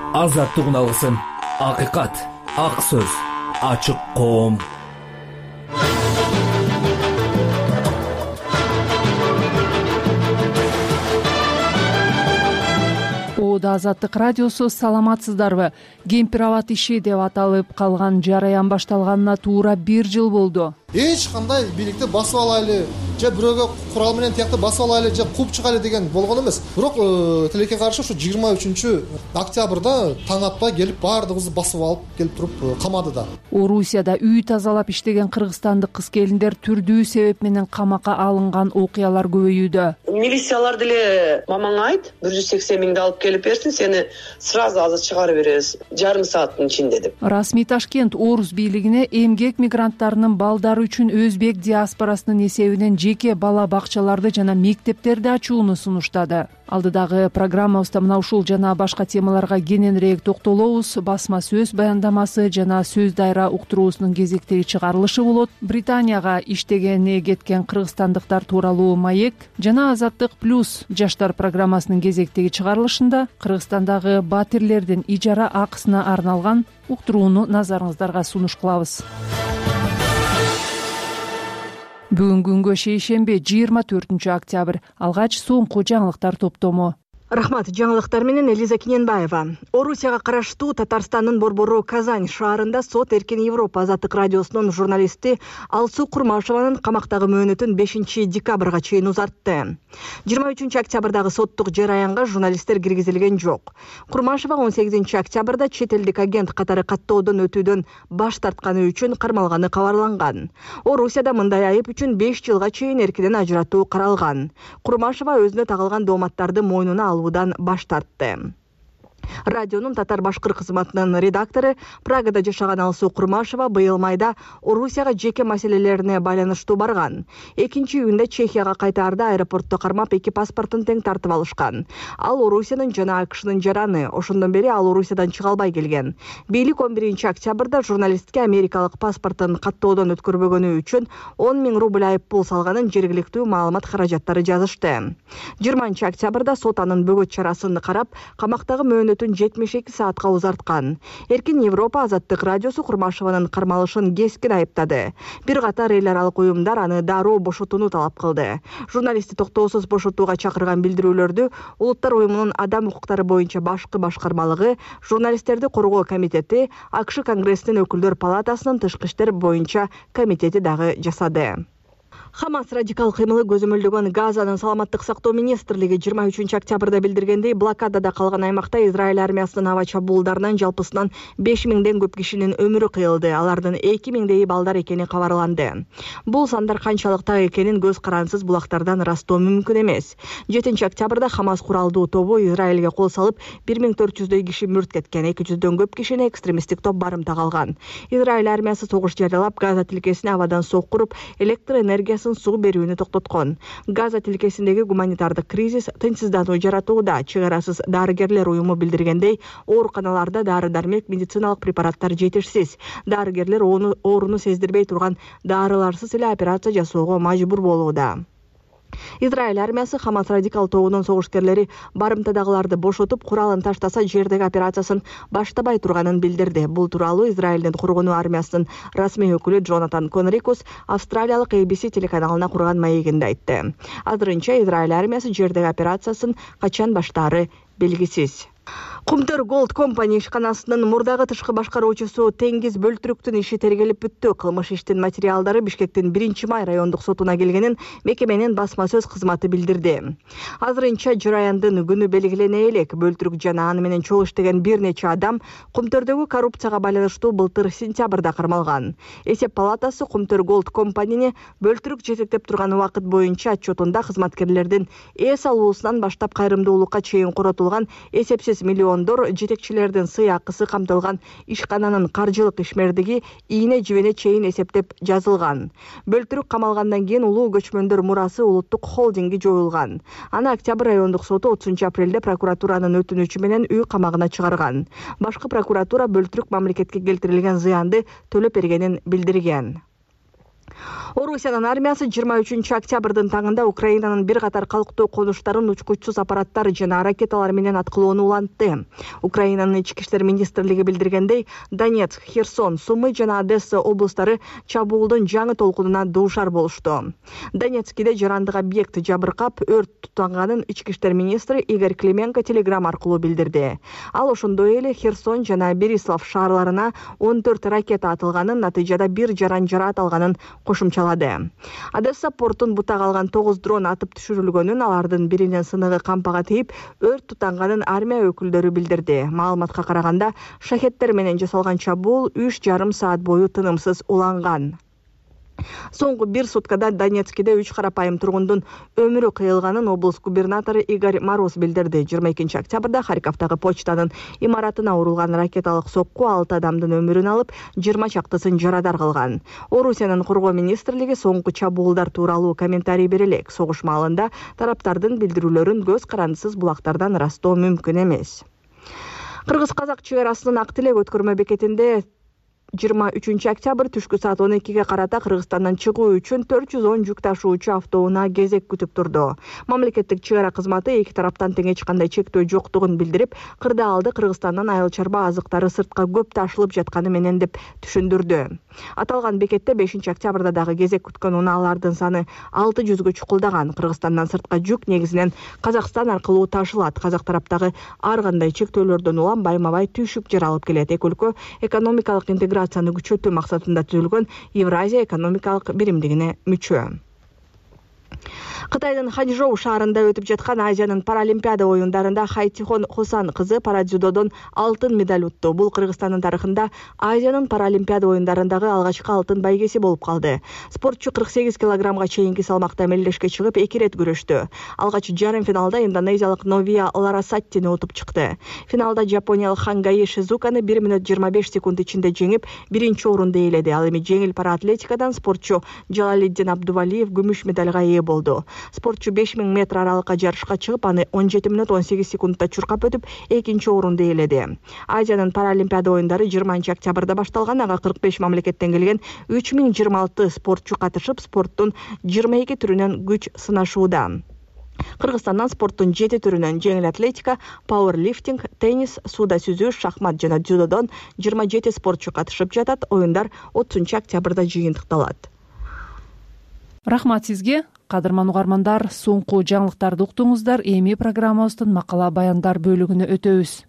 азаттык алсын. Акыйкат, ак сөз, ачык коом. Азаттык радиосу, саламатсыздарбы? Кемпир-абад иши деп аталып калган жараян башталганына туура 1 жыл болду. Эч кандай бийликти басып алайлы, же бирөөгө курал менен тиякты басып алайлы, же кууп чыгайлы деген болгон эмес. Бирок тилекке каршы ушу 23-октябрда таң атпай келип баардыгыбызды басып алып келип туруп камады да. Орусияда үй тазалап иштеген кыргызстандык кыз-келиндер түрдүү себеп менен камакка алынган окуялар көбөйүүдө. Милициялар деле мамаңа айт, 180 миңди алып келип берсин, сени сразу азыр чыгарып беребиз, жарым сааттын ичинде деп. Расмий Ташкент Орус бийлигине эмгек мигранттарынын балдары үчүн өзбек диаспорасынын эсебинен жеке бала бакчаларды жана мектептерди ачууну сунуштады. Алдыдагы программабызда мына ушул жана башка темаларга кененирээк токтолобуз. Басма сөз баяндамасы жана сөз дайра уктуруусунун кезектеги чыгарылышы болот. Британияга иштегени кеткен кыргызстандыктар тууралуу маек жана Азаттык плюс жаштар программасынын кезектеги чыгарылышында Кыргызстандагы батирлердин ижара акысына арналган уктурууну назарыңыздарга сунуш кылабыз. Бүгүнкү күнгө шейшемби 24 октябрь. Алгач соңку жаңылыктар топтому. Рахмат, жаңылыктар менен Элиза Киненбаева. Орусияга караштуу Татарстандын борбору Казань шаарында сот Эркин Европа Азаттык радиосунун журналисти Алсуу Курмашеванын камактагы мөөнөтүн 5 декабрга чейин узартты. 23 октябрдагы соттук жараянга журналисттер киргизилген жок. Курмашева 18 октябрда чет элдик агент катары каттоодон өтүүдөн баш тартканы үчүн кармалганы кабарланган. Орусияда мындай айып үчүн 5 жылга чейин эркинен ажыратуу каралган. Курмашева өзүнө тагылган дооматтарды мойнуна алуудан баш тартты. Радионун татар-башкыр кызматынын редактору Прагада жашаган Алсуу Курмашева быйыл майда Орусияга жеке маселелерине байланыштуу барган. 2-июнда Чехияга кайтаарда аэропортто кармап 2 паспортун тең тартып алышкан. Ал Орусиянын жана АКШнын жараны, ошондон бери ал Орусиядан чыга албай келген. Бийлик 11 октябрда журналистке америкалык паспортун каттоодон өткөрбөгөнү үчүн 10 000 рубль айып пул салганын жергиликтүү маалымат каражаттары жазышты. 20 октябрда сот анын бөгөт чарасын карап, камактагы мөөнөтүн 72 саатка узарткан. Эркин Европа Азаттык радиосу Курмашеванын кармалышын кескин айыптады. Бир катар эл аралык уюмдар аны дароо бошотууну талап кылды. Журналистти токтоосуз бошотууга чакырган билдирүүлөрдү Улуттар уюмунун адам укуктары боюнча башкы башкармалыгы, журналисттерди коргоо комитети, АКШ Конгрессинин өкүлдөр палатасынын тышкы иштер боюнча комитети дагы жасады. Хамас радикал кыймылы көзөмөлдөгөн Газанын саламаттык сактоо министрлиги 23 октябрда билдиргендей, блокадада калган аймакта Израиль армиясынын аба чабуулдарынан жалпысынан 5 000ден көп кишинин өмүрү кыйылды. Алардын 2 000дей балдар экени кабарланды. Бул сандар канчалык так экенин көз карансыз булактардан ырастоо мүмкүн эмес. 7 октябрда Хамас куралдуу тобу Израилге кол салып, 1400дөй киши мүрт кеткен, 200дөн көп кишини экстремисттик топ барымта калган. Израиль армиясы согуш жарыялап, Газа тилкесине абадан соккуруп, электр энергиясын суу берүүнү токтоткон. Газа тилкесиндеги гуманитардык кризис тынчсыздануу жаратууда. Чыгарасыз дарыгерлер уюму билдиргендей, ооруканаларда дары-дармек, медициналык препараттар жетишсиз. Дарыгерлер ооруну сездирбей турган дарыларсыз эле операция жасоого мажбур болууда. Израиль армиясы Хамас радикал тобунун согушкерлери барымтадагыларды бошотуп, куралын таштаса жердеги операциясын баштабай турганын билдирди. Бул тууралуу Израилдин коргонуу армиясынын расмий өкүлү Джонатан Конрикус австралиялык ABC телеканалына курган маегинде айтты. Азырынча Израиль армиясы жердеги операциясын качан баштаары белгисиз. Кумтөр Gold Company ишканасынын мурдагы тышкы башкаруучусу Теңиз Бөлтүрүктүн иши тергелип бүттү. Кылмыш иштин материалдары Бишкектин 1-май райондук сотуна келгенин мекеменин басма сөз кызматы билдирди. Азырынча жараяндын күнү белгилене элек. Бөлтүрүк жана аны менен чогуу иштеген бир нече адам Кумтөрдөгү коррупцияга байланыштуу былтыр сентябрда кармалган. Эсеп палатасы Кумтөр Gold Company'ни Бөлтүрүк жетектеп турган убакыт боюнча отчетунда кызматкерлердин эс алуусунан баштап кайрымдуулукка чейин коротулган эсепсиз миллиондор жетекчилердин сый акысы камтылган ишкананын каржылык ишмердиги ийне жибине чейин эсептеп жазылган. Бөлтүрүк камалгандан кийин улуу көчмөндөр мурасы улуттук холдинги жоюлган. Аны октябрь райондук соту 30 апрелде прокуратуранын өтүнүчү менен үй камагына чыгарган. Башкы прокуратура Бөлтүрүк мамлекетке келтирилген зыянды төлөп бергенин билдирген. Орусиянын армиясы 23-октябрдын таңында Украинанын бир катар калктуу конуштарын учкучсуз аппараттар жана ракеталар менен аткылоону улантты. Украинанын ички иштер министрлиги билдиргендей, Донецк, Херсон, Сумы жана Одесса облустары чабуулдун жаңы толкунуна дуушар болушту. Донецкиде жарандык объект жабыркап, өрт тутанганын ички иштер министри Игорь Клименко телеграм аркылуу билдирди. Ал ошондой эле Херсон жана Берислав шаарларына 14 ракета атылганын, натыйжада бир жаран жараат алганын кошумчалады. Одесса портун бутак алган 9 дрон атып түшүрүлгөнүн, алардын биринин сыныгы кампага тийип, өрт тутанганын армия өкүлдөрү билдирди. Маалыматка караганда, шахеттер менен жасалган чабуул 3,5 саат бою тынымсыз уланган. Соңку бир суткада Донецкиде 3 карапайым тургундун өмүрү кыйылганын облус губернатору Игорь Мороз билдирди. 22 октябрда Харьковдагы почтанын имаратына урулган ракеталык сокку 6 адамдын өмүрүн алып, 20 чактысын жарадар кылган. Орусиянын коргоо министрлиги соңку чабуулдар тууралуу комментарий бере элек. Согуш маалында тараптардын билдирүүлөрүн көз карандысыз булактардан ырастоо мүмкүн эмес. Кыргыз-казак чек арасынын Ак Тилек өткөрмө бекетинде 23 октябрь түшкү саат 12-ге карата Кыргызстандан чыгуу үчүн 410 жүк ташуучу автоунаа кезек күтүп турду. Мамлекеттик чек ара кызматы эки тараптан тең эч кандай чектөө жоктугун билдирип, кырдаалды Кыргызстандан айыл чарба азыктары сыртка көп ташылып жатканы менен деп түшүндүрдү. Аталган бекетте 5 октябрда дагы кезек күткөн унаалардын саны 600гө чукулдаган. Кыргызстандан сыртка жүк негизинен Казакстан аркылуу ташылат. Казак тараптагы ар кандай чектөөлөрдөн улам байма-бай түйшүк жер алып келет. Эки өлкө экономикалык интеграцияны күчөтүү максатында түзүлгөн Евразия экономикалык биримдигине мүчө. Кытайдын Ханчжоу шаарында өтүп жаткан Азиянын паралимпиада оюндарында Хайтихон Хусан кызы парадзюдодон алтын медаль утту. Бул Кыргызстандын тарыхында Азиянын паралимпиада оюндарындагы алгачкы алтын байгеси болуп калды. Спортчу 48 килограммга чейинки салмакта эмеллешке чыгып 2 рет күрөштү. Алгач жарым финалда индонезиялык Новия Ларасаттини утуп чыкты. Финалда жапониялык Хангаи Шизуканы 1 минут 25 секунд ичинде жеңип, биринчи орунду ээледи. Ал эми жеңил параатлетикадан спортчу Жалалиддин Абдувалиев күмүш медальга ээ болду. Спортчу 5000 метр аралыкка жарышка чыгып, аны 17 минут 18 секундда чуркап өтүп, экинчи орунду ээледи. Азиянын паралимпиада оюндары 20 октябрда башталган. Ага 45 мамлекеттен келген 3026 спортчу катышып, спорттун 22 түрүнөн күч сынашууда. Кыргызстандан спорттун 7 түрүнөн жеңил атлетика, пауэрлифтинг, теннис, сууда сүзүү, шахмат жана дзюдодон 27 спортчу катышып жатат. Оюндар 30 октябрда жыйынтыкталат. Рахмат сизге, кадырман угармандар. Соңку жаңылыктарды уктуңуздар. Эми программабыздын макала баяндар бөлүгүнө өтөбүз.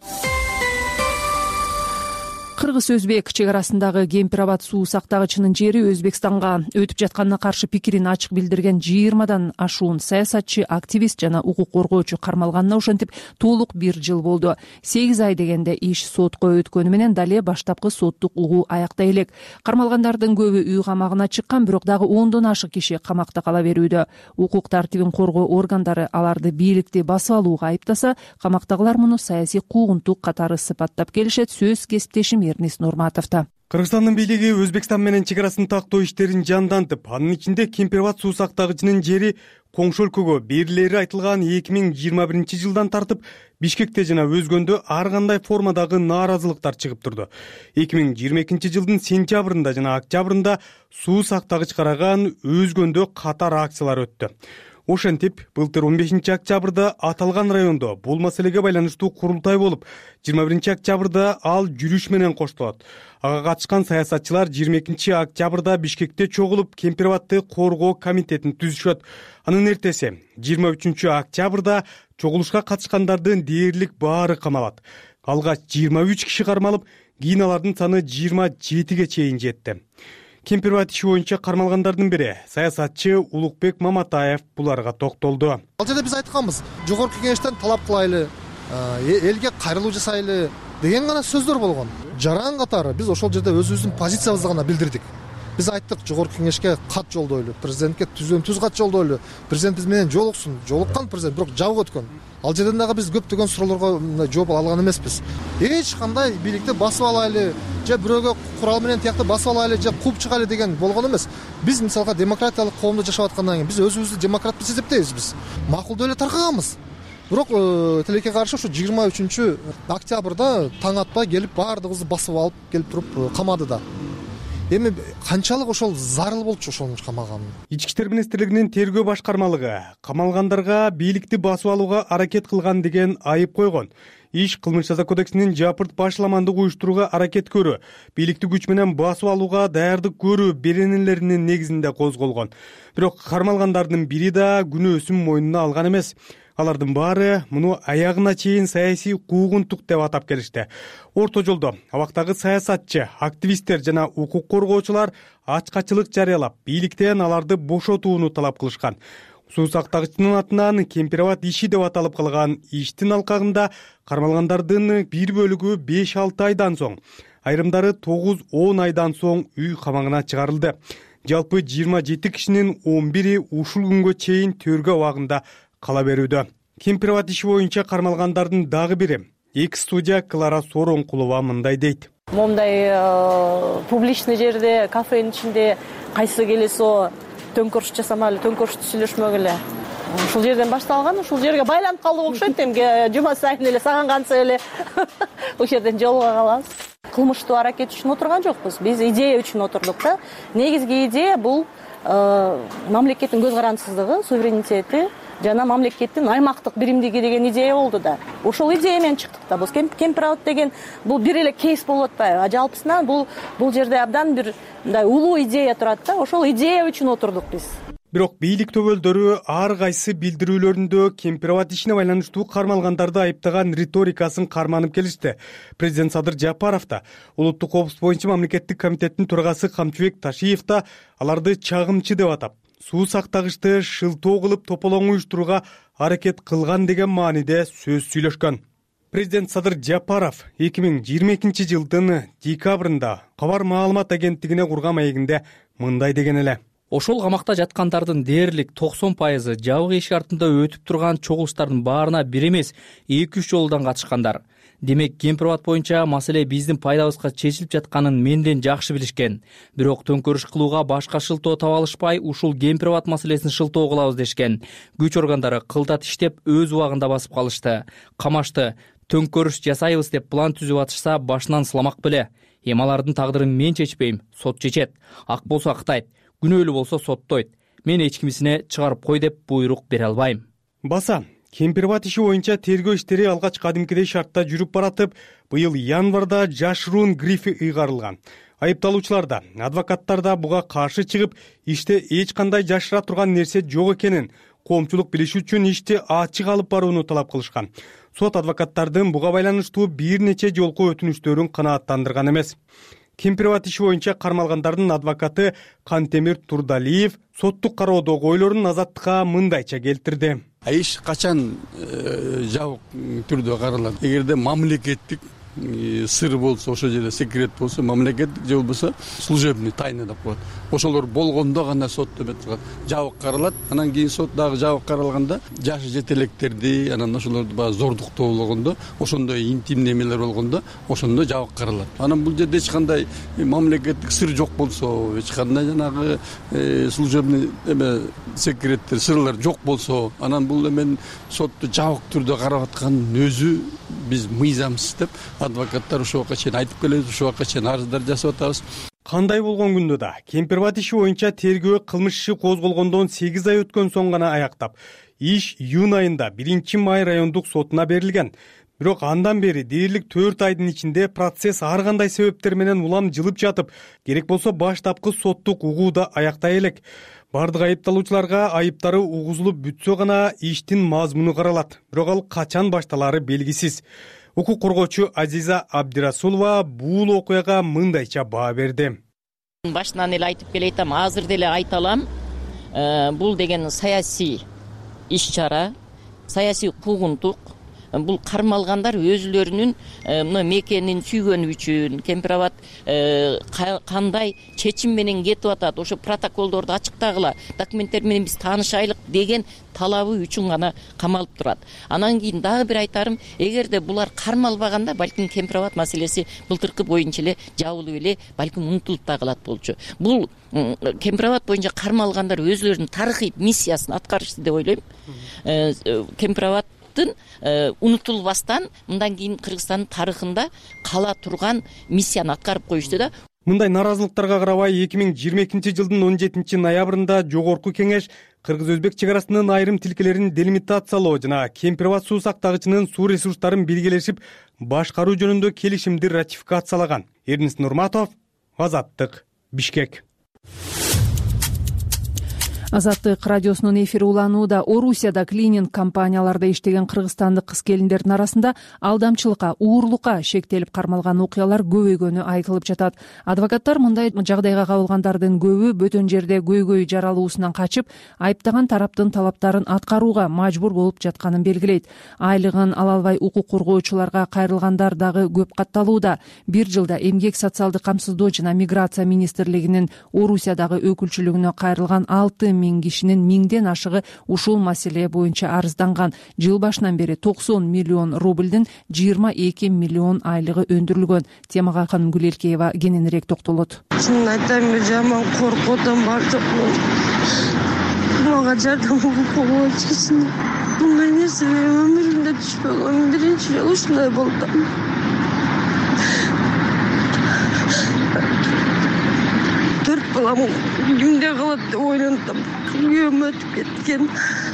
Кыргыз-Өзбек чек арасындагы Кемпир-Абад суу сактагычынын жери Өзбекстанга өтүп жатканына каршы пикирин ачык билдирген 20дан ашуун саясатчы, активист жана укук коргоочу кармалганына ошентип толук 1 жыл болду. 8 ай дегенде иш сотко өткөнү менен дале баштапкы соттук угуу аяктай элек. Кармалгандардын көбү үй камагына чыккан, бирок дагы 10дон ашык киши камакта кала берүүдө. Укук тартибин коргоо органдары аларды бийликти басып алууга айыптаса, камактагылар муну саясий куугунтук катары сыпаттап келишет. Сөз кесиптешим Эрнис Нурматовдо. Кыргызстандын бийлиги Өзбекстан менен чек арасын тактоо иштерин жандантып, анын ичинде Кемпир-Абад суу сактагычынын жери коңшу өлкөгө берилери айтылган 2021 жылдан тартып Бишкекте жана Өзгөндө ар кандай формадагы нааразылыктар чыгып турду. 2022 жылдын сентябрында жана октябрында суу сактагыч караган Өзгөндө катар акциялар өттү. Ошентип, былтыр 15 октябрда аталган райондо бул маселеге байланыштуу курултай болуп, 21 октябрда ал жүрүш менен коштолот. Ага катышкан саясатчылар 22 октябрда Бишкекте чогулуп, Кемпир-Абадты коргоо комитетин түзүшөт. Анын эртеси 23 октябрда чогулушка катышкандардын дээрлик баары камалат. Алгач 23 киши кармалып, кийин алардын саны 27ге чейин жетти. Кемпир-Абад иши боюнча кармалгандардын бири саясатчы Улукбек Маматаев буларга токтолду. Ал жерде биз айтканбыз, жогорку кеңештен талап кылайлы, элге кайрылуу жасайлы деген гана сөздөр болгон. Жаран катары биз ошол жерде өзүбүздүн позициябызды гана билдирдик. Биз айттык, жогорку кеңешке кат жолдойлу, президентке түз кат жолдойлу, президент биз менен жолуксун. Жолуккан президент, бирок жабык өткөн. Ал жерден дагы биз көптөгөн суроолорго жооп алган эмеспиз. Эч кандай бийликти басып алайлы, же бирөөгө курал менен тиякты басып алайлы, же кууп чыгайлы деген болгон эмес. Биз мисалга демократиялык коомдо жашап аткандан кийин биз өзүбүздү демократ деп эсептейбиз биз. Макулдуу эле таркаганбыз. Бирок тилекке каршы ушу 23 октябрда таң атпай келип баардыгыбызды басып алып келип туруп камады да. эми канчалык ошол зарыл болчу ошонун камаганы. Ички иштер министрлигинин тергөө башкармалыгы камалгандарга бийликти басып алууга аракет кылган деген айып койгон. Иш кылмыш жаза кодексинин жапырт башламандык уюштурууга аракет көрүү, бийликти күч менен басып алууга даярдык көрүү беренелеринин негизинде козголгон. Бирок кармалгандардын бири да күнөөсүн мойнуна алган эмес. Алардын баары муну аягына чейин саясий куугунтук деп атап келишти. Орто жолдо абактагы саясатчы, активисттер жана укук коргоочулар ачкачылык жарыялап, бийликтен аларды бошотууну талап кылышкан. Суу сактагычтын атынан Кемпирабад иши деп аталып калган иштин алкагында кармалгандардын бир бөлүгү 5-6 айдан соң, айрымдары 9-10 айдан соң үй камагына чыгарылды. Жалпы 27 кишинин 11-и ушул күнгө чейин төргө абагында кала берүүдө. Кемпирабад иши боюнча кармалгандардын дагы бири экс-судья Клара Соронкулова мындай дейт. Момундай публичный жерде, кафенин ичинде кайсы келесо төңкөрүш жасамайлы, төңкөрүштү сүйлөшмөгүлө. Ушул жерден башталган, ушул жерге байланып калдык окшойт. Эмге жума сайын эле саган кантса эле ушул жерден жолуга калабыз. Кылмыштуу аракет үчүн отурган жокпуз. Биз идея үчүн отурдук да. Негизги идея бул мамлекеттин көз карандысыздыгы, суверенитети жана мамлекеттин аймактык биримдиги деген идея болду да. Ошол идея менен чыктык да. Бул Кемпирабад деген бул бир эле кейс болуп атпайбы? А жалпысынан бул жерде абдан бир мындай улуу идея турат да. Ошол идея үчүн отурдук биз. Бирок бийлик төбөлдөрү ар кайсы билдирүүлөрүндө Кемпирабад ишине байланыштуу кармалгандарды айыптаган риторикасын карманып келишти. Президент Садыр Жапаров да, улуттук коопсуздук боюнча мамлекеттик комитеттин төрагасы Камчыбек Ташиев да аларды чагымчы деп атап, суу сактагычты шылтоо кылып тополоң уюштурууга аракет кылган деген мааниде сөз сүйлөшкөн. Президент Садыр Жапаров 2022 жылдын декабрында Кабар маалымат агенттигине курган маегинде мындай деген эле. Ошол камакта жаткандардын дээрлик 90% жабык эшик артында өтүп турган чогулуштардын баарына бир эмес 2-3 жолудан катышкандар. Демек, Кемпирабад боюнча маселе биздин пайдабызга чечилип жатканын менден жакшы билишкен. Бирок төңкөрүш кылууга башка шылтоо таба алышпай, ушул Кемпирабад маселесин шылтоо кылабыз дешкен. Күч органдары кылдат иштеп өз убагында басып калышты, камашты. Төңкөрүш жасайбыз деп план түзүп атышса, башынан сыламак беле. Эми алардын тагдырын мен чечпейм, сот чечет. Ак болсо актайт, күнөөлүү болсо соттойт. Мен эч кимисине чыгарып кой деп буйрук бере албайм. Баса, Кемпирабад иши боюнча тергөө иштери алгач кадимкидей шартта жүрүп баратып, быйыл январда жашыруун грифи ыйгарылган. Айыпталуучулар да, адвокаттар да буга каршы чыгып, иште эч кандай жашыра турган нерсе жок экенин, коомчулук билиши үчүн ишти ачык алып барууну талап кылышкан. Сот адвокаттардын буга байланыштуу бир нече жолку өтүнүштөрүн канааттандырган эмес. Кемпирабад иши боюнча кармалгандардын адвокаты Кантемир Турдалиев соттук кароодогу ойлорун Азаттыкка мындайча келтирди. Иш качан жабык түрдө каралат? Эгерде мамлекеттик сыр болсо, ошол жерде секрет болсо, мамлекеттик же болбосо служебный тайна деп коет. Ошолор болгондо гана сот деп турат. Жабык каралат, анан кийин сот дагы жабык каралганда жашы жетелектерди, анан ошолорду баягы зордуктоологондо, ошондой интимдүү эмелер болгондо, ошондо жабык каралат. Анан бул жерде эч кандай мамлекеттик сыр жок болсо, эч кандай жанагы служебный секреттер, сырлар жок болсо, анан бул эмен сотту жабык түрдө карап аткандын өзү биз мыйзамсыз деп адвокаттар ушул убакка чейин айтып келебиз, ушул убакка чейин арыздар жасап атабыз. Кандай болгон күндө да Кемпирабад иши боюнча тергөө кылмыш иши козголгондон 8 ай өткөн соң гана аяктап, иш июнь айында 1-май райондук сотуна берилген. Бирок андан бери дээрлик 4 айдын ичинде процесс ар кандай себептер менен улам жылып жатып, керек болсо баштапкы соттук угууда аяктай элек. Бардык айыпталуучуларга айыптары угузулуп бүтсө гана иштин мазмуну каралат. Бирок ал качан башталары белгисиз. Укук коргоочу Азиза Абдирасулова бул окуяга мындайча баа берди. Башынан эле айтып келейтам, азыр деле айта алам. Бул деген саясий иш-чара, саясий куугунтук. Бул кармалгандар өзүлөрүнүн мекенин сүйгөнү үчүн, Кемпирабад кандай чечим менен кетип атат, ошо протоколдорду ачыктагыла, документтер менен биз таанышайлык деген талабы үчүн гана камалып турат. Анан кийин дагы бир айтарым, эгерде булар кармалбаганда, балким Кемпирабад маселеси былтыркы боюнча эле жабылып эле, балким унутулуп да калат болчу. Бул Кемпирабад боюнча кармалгандар өзүлөрүнүн тарыхый миссиясын аткарышты деп ойлойм. Кемпирабад унутулбастан мындан кийин Кыргызстандын тарыхында кала турган миссияны аткарып коюшту да. Мындай наразылыктарга карабай 2022 жылдын 17 ноябрында Жогорку Кеңеш Кыргыз-Өзбек чек арасынын айрым тилкелерин делимитациялоо жана Кемпир-Абад суу сактагычынын суу ресурстарын биргелешип башкаруу жөнүндө келишимди ратификациялаган. Эрнис Нурматов, Азаттык, Бишкек. Азаттык радиосунун эфири уланууда. Орусияда клининг компанияларда иштеген кыргызстандык кыз-келиндердин арасында алдамчылыкка, уурлукка шектелип кармалган окуялар көбөйгөнү айтылып жатат. Адвокаттар мындай жагдайга кабылгандардын көбү бөтөн жерде көйгөй жаралуусунан качып, айыптаган тараптын талаптарын аткарууга мажбур болуп жатканын белгилейт. Айлыгын ала албай укук коргоочуларга кайрылгандар дагы көп катталууда. Бир жылда Эмгек социалдык камсыздоо жана миграция министрлигинин Орусиядагы өкүлчүлүгүнө кайрылган 6 миң кишинин 1000ден ашыгы ушул маселе боюнча арызданган. Жыл башынан бери 90 миллион рубльдин 22 миллион айлыгы өндүрүлгөн. Темага Канымгүл Элкеева кененирээк токтолот. Чынын айтайын, мен жаман коркуп атам, мага жардам болуп эчкисин. Мындай нерсе өмүрүмдө түшпөгөн. Биринчи жолу ушундай болду. Балам күндө калат деп ойлонтум. Күйөөм өтүп кеткен.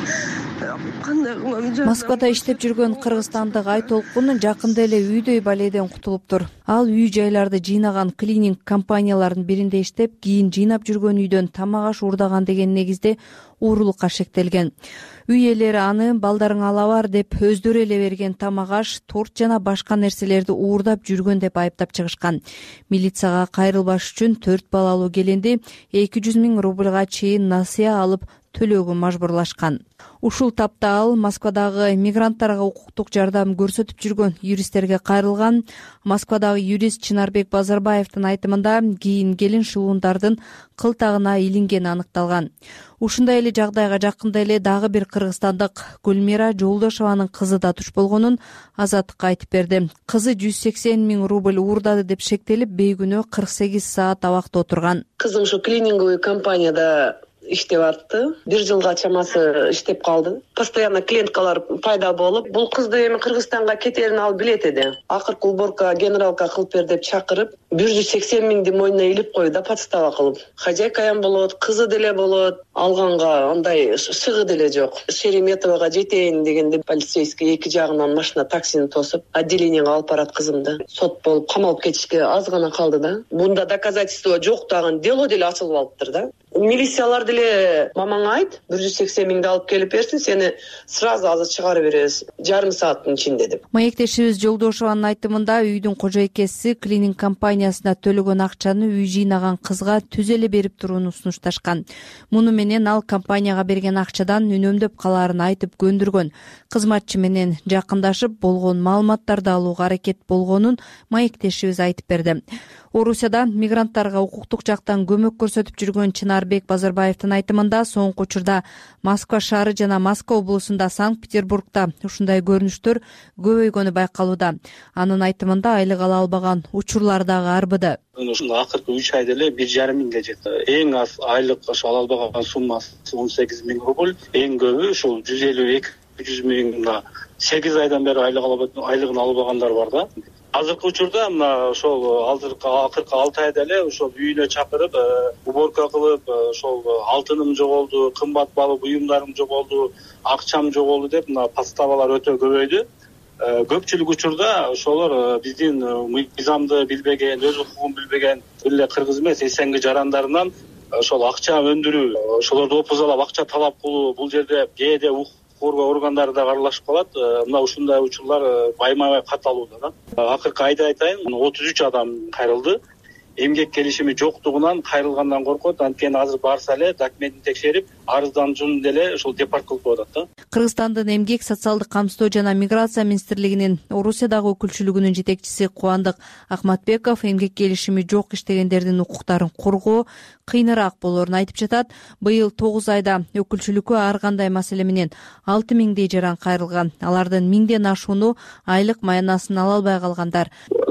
Кандай кылам? Москвада иштеп жүргөн кыргызстандык Айтолкун жакында эле үйдөй баледен кутулуптур. Ал үй жайларды жыйнаган клининг компанияларынын биринде иштеп, кийин жыйнап жүргөн үйдөн тамак аш уурдаган деген негизде уурулукка шектелген. Үй ээлери аны балдарың ала бар деп өздөрү эле берген тамак аш, торт жана башка нерселерди уурдап жүргөн деп айыптап чыгышкан. Милицияга кайрылбаш үчүн 4 балалуу келинди 200 миң рубльга чейин насыя алып төлөөгө мажбурлашкан. Ушул тапта ал Москвадагы мигранттарга укуктук жардам көрсөтүп жүргөн юристтерге кайрылган. Москвадагы юрист Чынарбек Базарбаевдин айтымында кийин келин шылуундардын кылтагына илингени аныкталган. Ушундай эле жагдайга жакында эле дагы бир кыргызстандык Гүлмира Жолдошованын кызы да туш болгонун Азаттыкка айтып берди. Кызы 180 миң рубль уурдады деп шектелип, бейгүнөө 48 саат абакта отурган. Кызым ушу клининговый компанияда иштеп атты. Бир жылга чамасы иштеп калды. Постоянно клиенткалар пайда болуп, бул кызды эми Кыргызстанга кетерин ал билет эди. Акыркы уборка генералка кылып бер деп чакырып, 180 миңди мойнуна илип койду да, подстава кылып. Хозяйкаям болот, кызы деле болот. Алганга андай шыгы деле жок. Шереметовага жетейин дегенде полицейский эки жагынан машина таксини тосуп, отделениеге алып барат кызымды. Сот болуп камалып кетишке аз гана калды да. Бунда доказательство жок дагы дело деле ачылып алыптыр да. Милициялар деле мамаңа айт, 180 миңди алып келип берсин, сени сразу азыр чыгарып беребиз, жарым сааттын ичинде деп. Маектешибиз Жолдошованын айтымында үйдүн кожойкеси клининг компаниясына төлөгөн акчаны үй жыйнаган кызга түз эле берип турууну сунушташкан. Муну менен ал компанияга берген акчадан үнөмдөп калаарын айтып көндүргөн. Кызматчы менен жакындашып болгон маалыматтарды алууга аракет болгонун маектешибиз айтып берди. Орусияда мигранттарга укуктук жактан көмөк көрсөтүп жүргөн Чынарбек Базарбаевдин айтымында соңку учурда Москва шаары жана Москва облусунда, Санкт-Петербургда ушундай көрүнүштөр көбөйгөнү байкалууда. Анын айтымында айлык ала албаган учурлар дагы арбыды. Ушул акыркы 3 айда эле 1,5 миңге жетти. Эң аз айлык ала албаган суммасы 18 миң рубль, эң көбү ушул 150-200 миң 8 айдан бери айлыгын албагандар бар да. Азыркы учурда мына ошол акыркы 6 айда эле ошол үйүнө чакырып, уборка кылып, ошол алтыным жоголду, кымбат баалуу буюмдарым жоголду, акчам жоголду деп мына подставалар өтө көбөйдү. Көпчүлүк учурда ошолор биздин мыйзамды билбеген, өз укугун билбеген эле кыргыз эмес СНГ жарандарынан ошол акча өндүрүү, ошолорду опузалап акча талап кылуу, бул жерде кээде коргоо органдары да аралашып калат. Мына ушундай учурлар байма-бай катталууда да. Акыркы айда айтайын, 33 адам кайрылды. Эмгек келишими жоктугунан кайрылгандан коркот. Анткени азыр барса эле документин текшерип, арыздануучуну деле ошол депорт кылып коюп атат да. Кыргызстандын Эмгек социалдык камсыздоо жана миграция министрлигинин Орусиядагы өкүлчүлүгүнүн жетекчиси Кубандык Ахматбеков эмгек келишими жок иштегендердин укуктарын коргоо кыйыныраак болоорун айтып жатат. Быйыл 9 айда өкүлчүлүккө ар кандай маселе менен 6000дей жаран кайрылган. Алардын 1000ден ашууну айлык маянасын ала албай калгандар.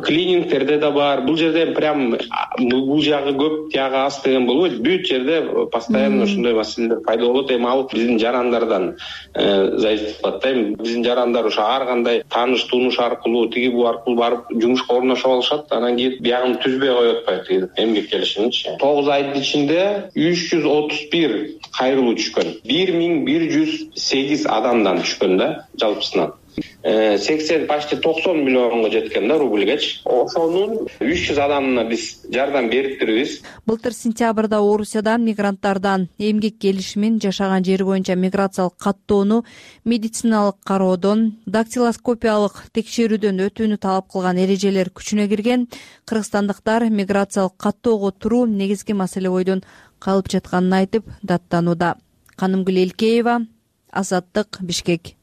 клинингтерде да бар. Бул жерде прям бул жагы көп, тиягы аз деген болбойт. Бүт жерде постоянно ушундай маселелер пайда болот. Эми ал биздин жарандардан зависит кылат да. Биздин жарандар ошо ар кандай тааныш тунуш аркылуу, тиги бу аркылуу барып жумушка орношуп алышат. Анан кийин биягын түзбөй коюп атпайбы эмгек келишимичи. 9 айдын ичинде 331 кайрылуу түшкөн. 1108 адамдан түшкөн да жалпысынан. 80 почти 90 миллионго жеткен да рубльгечи. Ошонун 300 адамына биз жардам бериптирбиз. Былтыр сентябрда Орусиядан мигранттардан эмгек келишимин, жашаган жери боюнча миграциялык каттоону, медициналык кароодон, дактилоскопиялык текшерүүдөн өтүүнү талап кылган эрежелер күчүнө кирген. Кыргызстандыктар миграциялык каттоого туруу негизги маселе бойдон калып жатканын айтып даттанууда. Канымгүл Элкеева, Азаттык, Бишкек.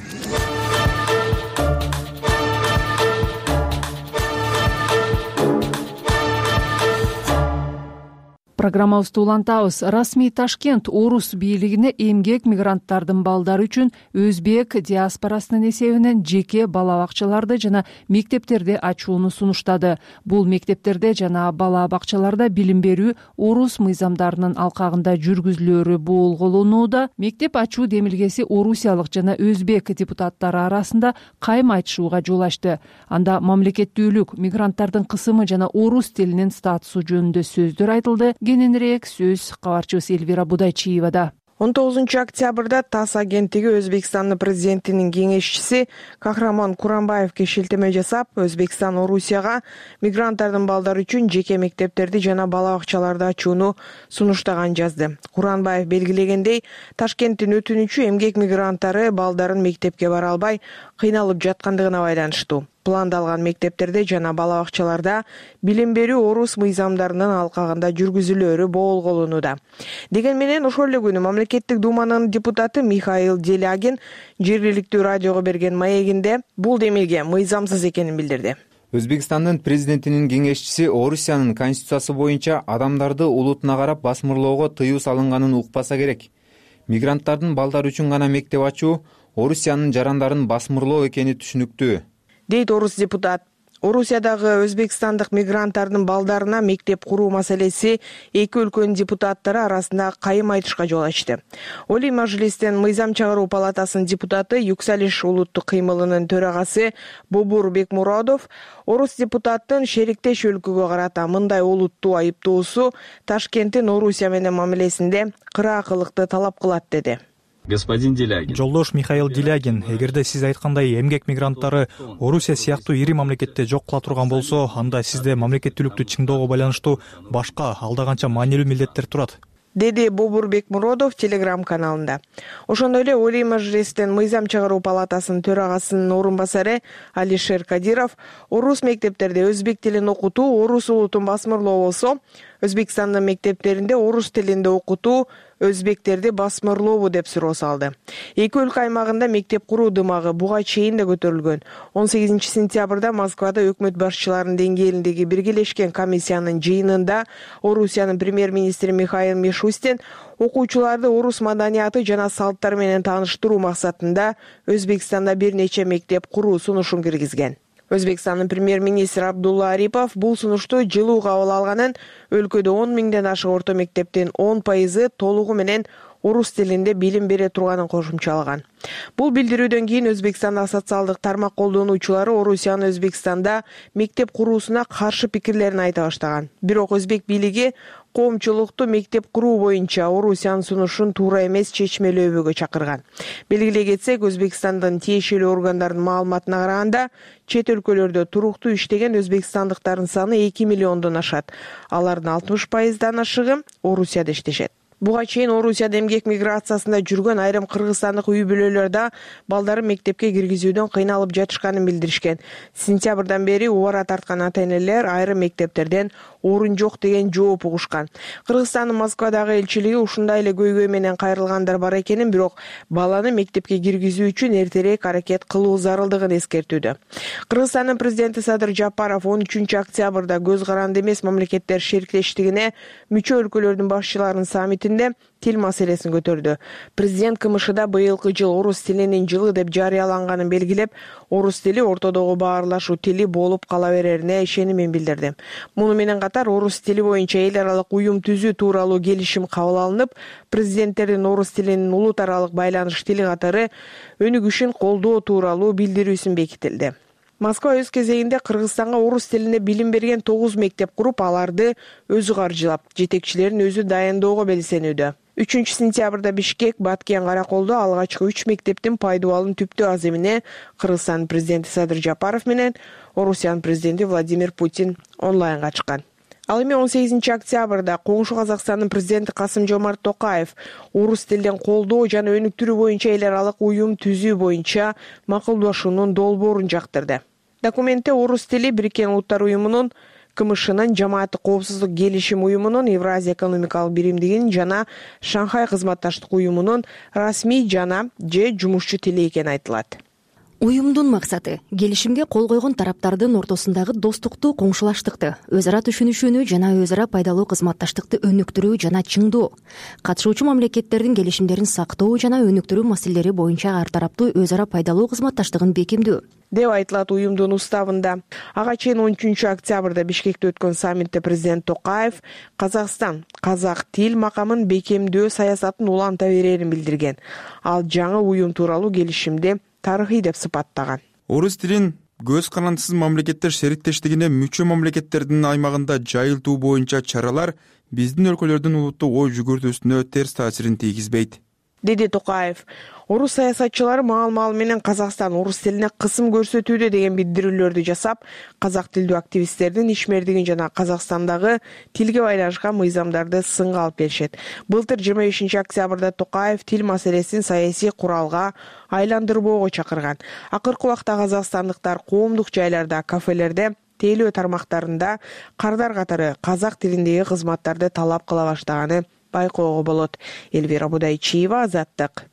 Программабызды улантабыз. Расмий Ташкент орус бийлигине эмгек мигранттардын балдары үчүн өзбек диаспорасынын эсебинен жеке бала бакчаларды жана мектептерди ачууну сунуштады. Бул мектептерде жана бала бакчаларда билим берүү орус мыйзамдарынын алкагында жүргүзүлөөрү болголонууда. Мектеп ачуу демилгеси орусиялык жана өзбек депутаттары арасында кайым айтышууга жол ачты. Анда мамлекеттүүлүк, мигранттардын кысымы жана орус тилинин статусу жөнүндө сөздөр айтылды. Кененирээк сөз кабарчыбыз Элвира Будайчиевада. 19 октябрда ТАСС агенттиги Өзбекстандын президентинин кеңешчиси Кахрамон Куранбаевге шилтеме жасап, Өзбекстан Орусияга мигранттардын балдары үчүн жеке мектептерди жана бала бакчаларды ачууну сунуштаган жазды. Куранбаев белгилегендей, Ташкенттин өтүнүчү эмгек мигранттары балдарын мектепке бара албай кыйналып жаткандыгына байланыштуу. Пландалган мектептерде жана бала бакчаларда билим берүү орус мыйзамдарынын алкагында жүргүзүлөөрү болголонууда. Деген менен ошол эле күнү мамлекеттик думанын депутаты Михаил Делягин жергиликтүү радиого берген маегинде бул демилге мыйзамсыз экенин билдирди. Өзбекстандын президентинин кеңешчиси Орусиянын конституциясы боюнча адамдарды улутуна карап басмырлоого тыюу салынганын укпаса керек. Мигранттардын балдары үчүн гана мектеп ачуу Орусиянын жарандарын басмырлоо экени түшүнүктүү, дейт орус депутат. Орусиядагы өзбекстандык мигранттардын балдарына мектеп куруу маселеси эки өлкөнүн депутаттары арасында кайым айтышка жол ачты. Олий Мажлистин мыйзам чыгаруу палатасынын депутаты Юксалиш улуттук кыймылынын төрагасы Бобур Бекмуродов орус депутаттын шериктеш өлкөгө карата мындай олуттуу айыптоосу Ташкенттин Орусия менен мамилесинде кыраакылыкты талап кылат деди. Господин Делягин. Жолдош Михаил Делягин, эгерде сиз айткандай эмгек мигранттары Орусия сыяктуу ири мамлекетте жок кыла турган болсо, анда сизде мамлекеттүүлүктү чыңдоого байланыштуу башка алда канча маанилүү милдеттер турат, деди Бобур Бекмуродов Телеграм каналында. Ошондой эле Олий Мажлистин мыйзам чыгаруу палатасынын төрагасынын орун басары Алишер Кадиров орус мектептерде өзбек тилин окутуу орус улутун басмырлоо болсо, Өзбекстандын мектептеринде орус тилинде окутуу өзбектерди басмырлообу деп суроо салды. Эки өлкө аймагында мектеп куруу дымагы буга чейин да көтөрүлгөн. 18 сентябрда Москвада өкмөт башчыларынын деңгээлиндеги биргелешкен комиссиянын жыйынында Орусиянын премьер-министри Михаил Мишустин окуучуларды орус маданияты жана салттары менен тааныштыруу максатында Өзбекстанда бир нече мектеп куруу сунушун киргизген. Өзбекстандын премьер-министри Абдулла Арипов бул сунушту жылуу кабыл алганын, өлкөдө 10 миңден ашык орто мектептин 10% толугу менен орус тилинде билим бере турганын кошумчалаган. Бул билдирүүдөн кийин Өзбекстандын социалдык тармак колдонуучулары Орусиянын Өзбекстанда мектеп куруусуна каршы пикирлерин айта баштаган. Бирок өзбек бийлиги коомчулукту мектеп куруу боюнча Орусиянын сунушун туура эмес чечмелөөгө чакырган. Белгилей кетсек, Өзбекстандын тиешелүү органдарынын маалыматына караганда, чет өлкөлөрдө туруктуу иштеген өзбекстандыктардын саны 2 миллиондон ашат. Алардын 60%дан ашыгы Орусияда иштешет. Буга чейин Орусияда эмгек миграциясында жүргөн айрым кыргызстандык үй бүлөлөр да балдарын мектепке киргизүүдөн кыйналып жатышканын билдиришкен. Сентябрдан бери убара тарткан ата-энелер айрым мектептерден орун жок деген жооп угушкан. Кыргызстандын Москвадагы элчилиги ушундай эле көйгөй менен кайрылгандар бар экенин, бирок баланы мектепке киргизүү үчүн эртерээк аракет кылуу зарылдыгын эскертүүдө. Кыргызстандын президенти Садыр Жапаров 13 октябрда көз каранды эмес мамлекеттер шериктештигине мүчө өлкөлөрдүн башчыларынын саммити саммитинде тил маселесин көтөрдү. Президент КМШда быйылкы жыл орус тилинин жылы деп жарыяланганын белгилеп, орус тили ортодогу баарлашуу тили болуп кала берерине ишенимин билдирди. Муну менен катар орус тили боюнча эл аралык уюм түзүү тууралуу келишим кабыл алынып, президенттердин орус тилинин улут аралык байланыш тили катары өнүгүшүн колдоо тууралуу билдирүүсүн бекитилди. Москва өз кезегинде Кыргызстанга орус тилинде билим берген 9 мектеп куруп, аларды өзү каржылап, жетекчилерин өзү дайындоого белсенүүдө. 3-сентябрда Бишкек, Баткен, Караколдо алгачкы 3 мектептин пайдубалын түптүү аз эмине Кыргызстан президенти Садыр Жапаров менен Орусиянын президенти Владимир Путин онлайнга чыккан. Ал эми 18-октябрда коңшу Казакстандын президенти Касым-Жомарт Токаев орус тилден колдоо жана өнүктүрүү боюнча эл аралык уюм түзүү боюнча макулдашуунун долбоорун жактырды. Документте орус тили Бириккен Улуттар уюмунун, КМШнын, Жамааттык коопсуздук келишим уюмунун, Евразия экономикалык биримдигинин жана Шанхай кызматташтык уюмунун расмий жана жумушчу тили экени айтылат. Уюмдун максаты келишимге кол койгон тараптардын ортосундагы достукту, коңшулаштыкты, өз ара түшүнүшүүнү жана өз ара пайдалуу кызматташтыкты өнүктүрүү жана чыңдоо, катышуучу мамлекеттердин келишимдерин сактоо жана өнүктүрүү маселелери боюнча ар тараптуу өз ара пайдалуу кызматташтыгын бекемдөө деп айтылат уюмдун уставында. Ага чейин 13-октябрда Бишкекте өткөн саммитте президент Токаев Казакстан казак тил макамын бекемдөө саясатын уланта берерин билдирген. Ал жаңы уюм тууралуу келишимди тарыхый деп сыпаттаган. Орус тилин көз карандысыз мамлекеттер сериктештигине мүчө мамлекеттердин аймагында жайылтуу боюнча чаралар биздин өлкөлөрдүн улуттук ой жүгүртүүсүнө терс таасирин тийгизбейт, деди Токаев. Орус саясатчылары маал менен Казакстан орус тилине кысым көрсөтүүдө деген билдирүүлөрдү жасап, казак тилдүү активисттердин ишмердигин жана Казакстандагы тилге байланышкан мыйзамдарды сынга алып келишет. Былтыр 25-октябрда Токаев тил маселесин саясий куралга айландырбоого чакырган. Акыркы убакта казакстандыктар коомдук жайларда, кафелерде, тейлөө тармактарында кардар катары казак тилиндеги кызматтарды талап кыла баштаганы байкоого болот. Элвира Будайчиева, Азаттык.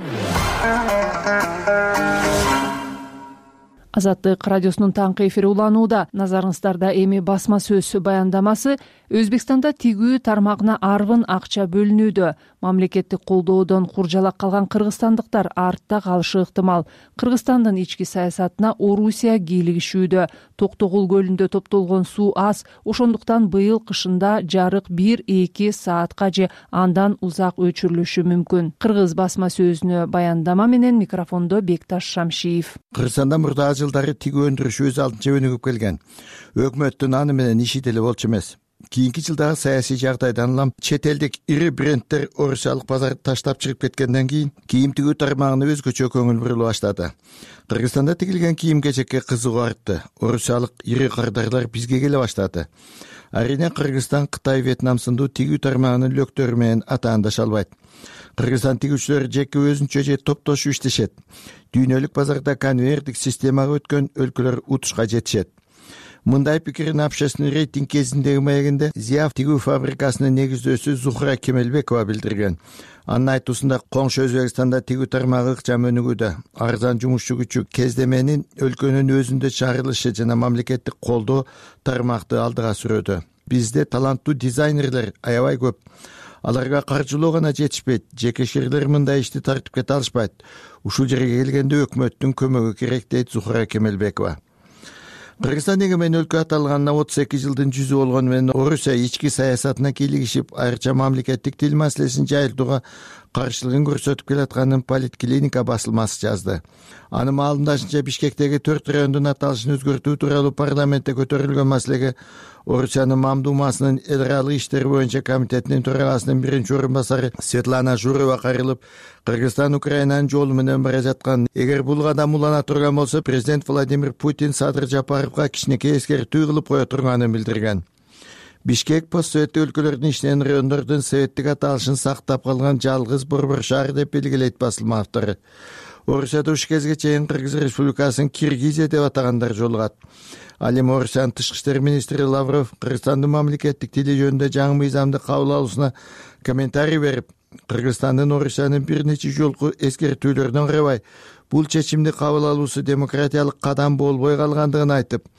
Азаттык радиосунун таңкы эфири уланууда. Назарыңыздарда эми басма сөз баяндамасы. Өзбекстанда тигүү тармагына арбын акча бөлүнүүдө. Мамлекеттик колдоодон куржалак калган кыргызстандыктар артта калышы ыктымал. Кыргызстандын ички саясатына Орусия кийлигишүүдө. Токтогул көлүндө топтолгон суу аз, ошондуктан быйыл кышында жарык 1-2 саатка же андан узак өчүрүлүшү мүмкүн. Кыргыз басма сөзүнө баяндама менен микрофондо Бекташ Шамшиев. Кыргызстанда мурда жылдары тигүү өндүрүшү өз алдынча өнүгүп келген. Өкмөттүн аны менен иши деле болчу эмес. Кийинки жылдагы саясий жагдайдан улам чет элдик ири брендтер орусиялык базарды таштап чыгып кеткенден кийин кийим тигүү тармагына өзгөчө көңүл бурула баштады. Кыргызстанда тигилген кийим-кечекке кызыгуу артты. Орусиялык ири кардарлар бизге келе баштады. Арийне Кыргызстан, Кытай, Вьетнам сындуу тигүү тармагынын лөктөрү менен атаандаша албайт. Кыргызстан тигүүчүлөрү жеке өзүнчө же топтошуп иштешет. Дүйнөлүк базарда конвейердик системага өткөн өлкөлөр утушка жетишет. Мындай пикирин общественный рейтинг кезиндеги маегинде Зияв тигүү фабрикасынын негиздөөсү Зухра Кемелбекова билдирген. Анын айтуусунда коңшу Өзбекстанда тигүү тармагы ыкчам өнүгүүдө. Арзан жумушчу күчү кездеменин өлкөнүн өзүндө чыгарылышы жана мамлекеттик колдоо тармакты алдыга сүрөдө. Бизде таланттуу дизайнерлер аябай көп. Аларга каржылоо гана жетишпейт. Жекешелер мындай ишти тартып кете алышпайт. Ушул жерге келгенде өкмөттүн көмөгү керек, дейт Зухра Кемелбекова. Кыргызстан эгемен өлкө аталганына 32 жылдын жүзү болгону менен Орусия ички саясатына кийлигишип, айрыкча мамлекеттик тил маселесин жайылтууга каршылыгын көрсөтүп келатканын Политклиника басылмасы жазды. Анын маалымдашынча Бишкектеги 4 райондун аталышын өзгөртүү тууралуу парламентте көтөрүлгөн маселеге Орусиянын Мамдумасынын эл аралык иштер боюнча комитетинин төрагасынын биринчи орун басары Светлана Журова кайрылып, Кыргызстан Украинанын жолу менен бара жаткан. Эгер бул кадам улана турган болсо, президент Владимир Путин Садыр Жапаровго кичинекей эскертүү кылып кое турганын билдирген. Бишкек постсоветтик өлкөлөрдүн иштеген райондордун советтик аталышын сактап калган жалгыз борбор шаар деп белгилейт басылма автору. Орусияда уш кезге чейин Кыргыз Республикасын Киргизия деп атагандар жолугат. Ал эми Орусиянын тышкы иштер министри Лавров Кыргызстандын мамлекеттик тили жөнүндө жаңы мыйзамды кабыл алуусуна комментарий берип, Кыргызстандын Орусиянын бир нече жолку эскертүүлөрүнөн карабай, бул чечимди кабыл алуусу демократиялык кадам болбой калгандыгын айтып,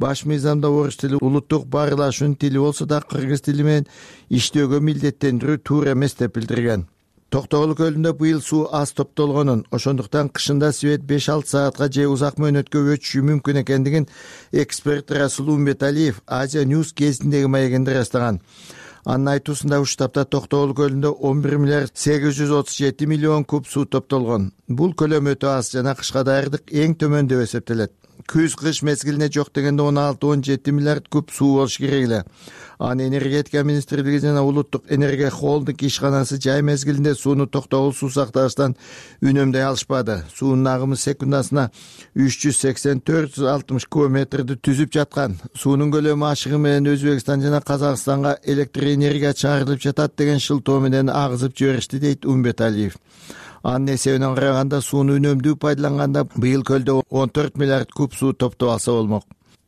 баш мыйзамда орус тили улуттук баарлашуунун тили болсо да кыргыз тили менен иштөөгө милдеттендирүү туура эмес деп билдирген. Токтогул көлүндө быйыл суу аз топтолгонун, ошондуктан кышында свет 5-6 саатка же узак мөөнөткө өтүшү мүмкүн экендигин эксперт Расул Умбеталиев Азия News кезиндеги маегинде ырастаган. Анын айтуусунда ушул тапта Токтогул көлүндө 11 миллиард 837 миллион куб суу топтолгон. Бул көлөм өтө аз жана кышка даярдык эң төмөн деп эсептелет. Күз-кыш мезгилине жок дегенде 16-17 миллиард куб суу болуш керек эле. Аны энергетика министрлиги жана улуттук энергия холдинг ишканасы жай мезгилинде сууну Токтогул суу сактагычтан үнөмдөй алышпады. Суунун агымы секундасына 380-460 кубометрди түзүп жаткан. Суунун көлөмү ашыгы менен Өзбекстан жана Казакстанга электр энергия чыгарылып жатат деген шылтоо менен агызып жиберишти, дейт Умбеталиев. Анын эсебинен караганда сууну үнөмдүү пайдаланганда быйыл көлдө 14 миллиард куб суу топтоп алса болмок.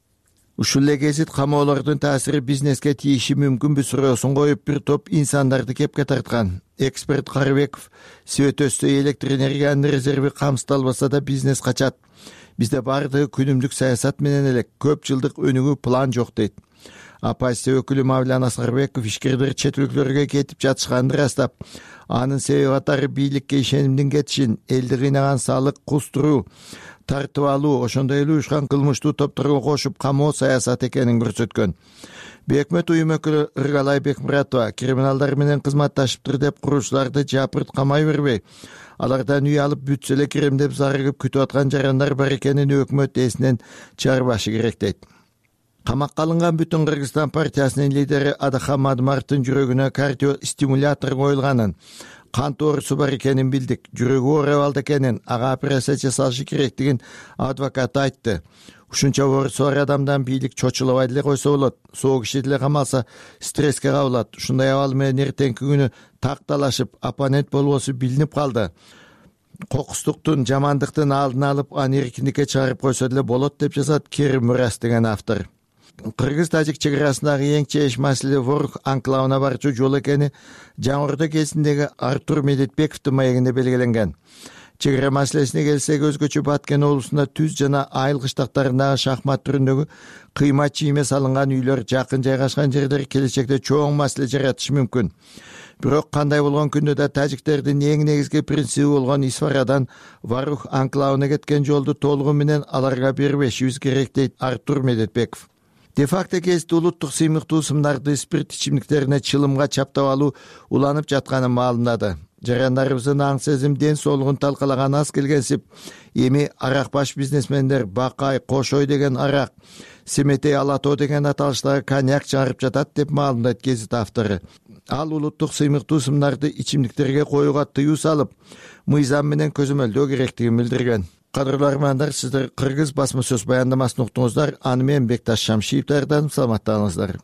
Ушул эле гезит камоолордун таасири бизнеске тийиши мүмкүнбү суроосун коюп бир топ инсандарды кепке тарткан. Эксперт Карыбеков свет өссө электр энергиянын резерви камсыздалбаса да бизнес качат. Бизде баардыгы күнүмдүк саясат менен элек, көп жылдык өнүгүү план жок, дейт. Оппозиция өкүлү Мавлян Аскарбеков ишкерлер чет өлкөлөргө кетип жатышканын ырастап, анын себеби катары бийликке ишенимдин кетишин, элди кыйнаган салык кустуруу, тартып алуу, ошондой эле уюшкан кылмыштуу топторго кошуп камоо саясаты экенин көрсөткөн. Бекмет уюм өкүлү Ыргалай Бекмуратова криминалдар менен кызматташыптыр деп куруучуларды жапырт камай бербей, алардан үй алып бүтсө эле кирем деп зарыгып күтүп аткан жарандар бар экенин өкмөт эсинен чыгарбашы керек, дейт. Камакка алынган Бүтүн Кыргызстан партиясынын лидери Адахам Мадмаровдун жүрөгүнө кардиостимулятор коюлганын, кант оорусу бар экенин билдик. Жүрөгү ооруп алды экенин, ага операция жасалышы керектигин адвокат айтты. Ушунча оорусу бар адамдан бийлик чочулабай деле койсо болот. Соок иши деле камалса стресске кабылат. Ушундай абал менен эртеңки күнү так талашып, оппонент болбосу билинип калды. Кокустуктун, жамандыктын алдын алып, аны эркиндикке чыгарып койсо деле болот, деп жазат Керим Мурас деген автор. Кыргыз-тажик чекарасындагы эң чейиш маселе Ворух анклавына барчу жол экени Жаңы Орда кезиндеги Артур Медетбековдун маегинде белгиленген. Чегара маселесине келсек, өзгөчө Баткен облусунда Түз жана Айыл кыштактарындагы шахмат түрүндөгү кыйма чийме салынган үйлөр жакын жайгашкан жерлер келечекте чоң маселе жаратышы мүмкүн. Бирок кандай болгон күндө да тажиктердин эң негизги принциби болгон Исфарадан Ворух анклавына кеткен жолду толугу менен аларга бербешибиз керек, дейт Артур Медетбеков. Де-факто кезде улуттук сыймыктуу сымдарды спирт ичимдиктерине чылымга чаптап алуу уланып жатканын маалымдады. Жарандарыбыздын аң сезим ден соолугун талкалаган аз келгенсип, эми аракбаш бизнесмендер Бакай, Кошой деген арак, Семетей, Алатоо деген аталыштагы коньяк чыгарып жатат деп маалымдайт гезит автору. Ал улуттук сыймыктуу сымдарды ичимдиктерге коюуга тыюу салып, мыйзам менен көзөмөлдөө керектигин билдирген. Кадырлуу армандар, сиздер Кыргыз басма сөз баяндамасын уктуңуздар. Аны менен Бекташ Шамшиев даярдадым. Саламаттаңыздар.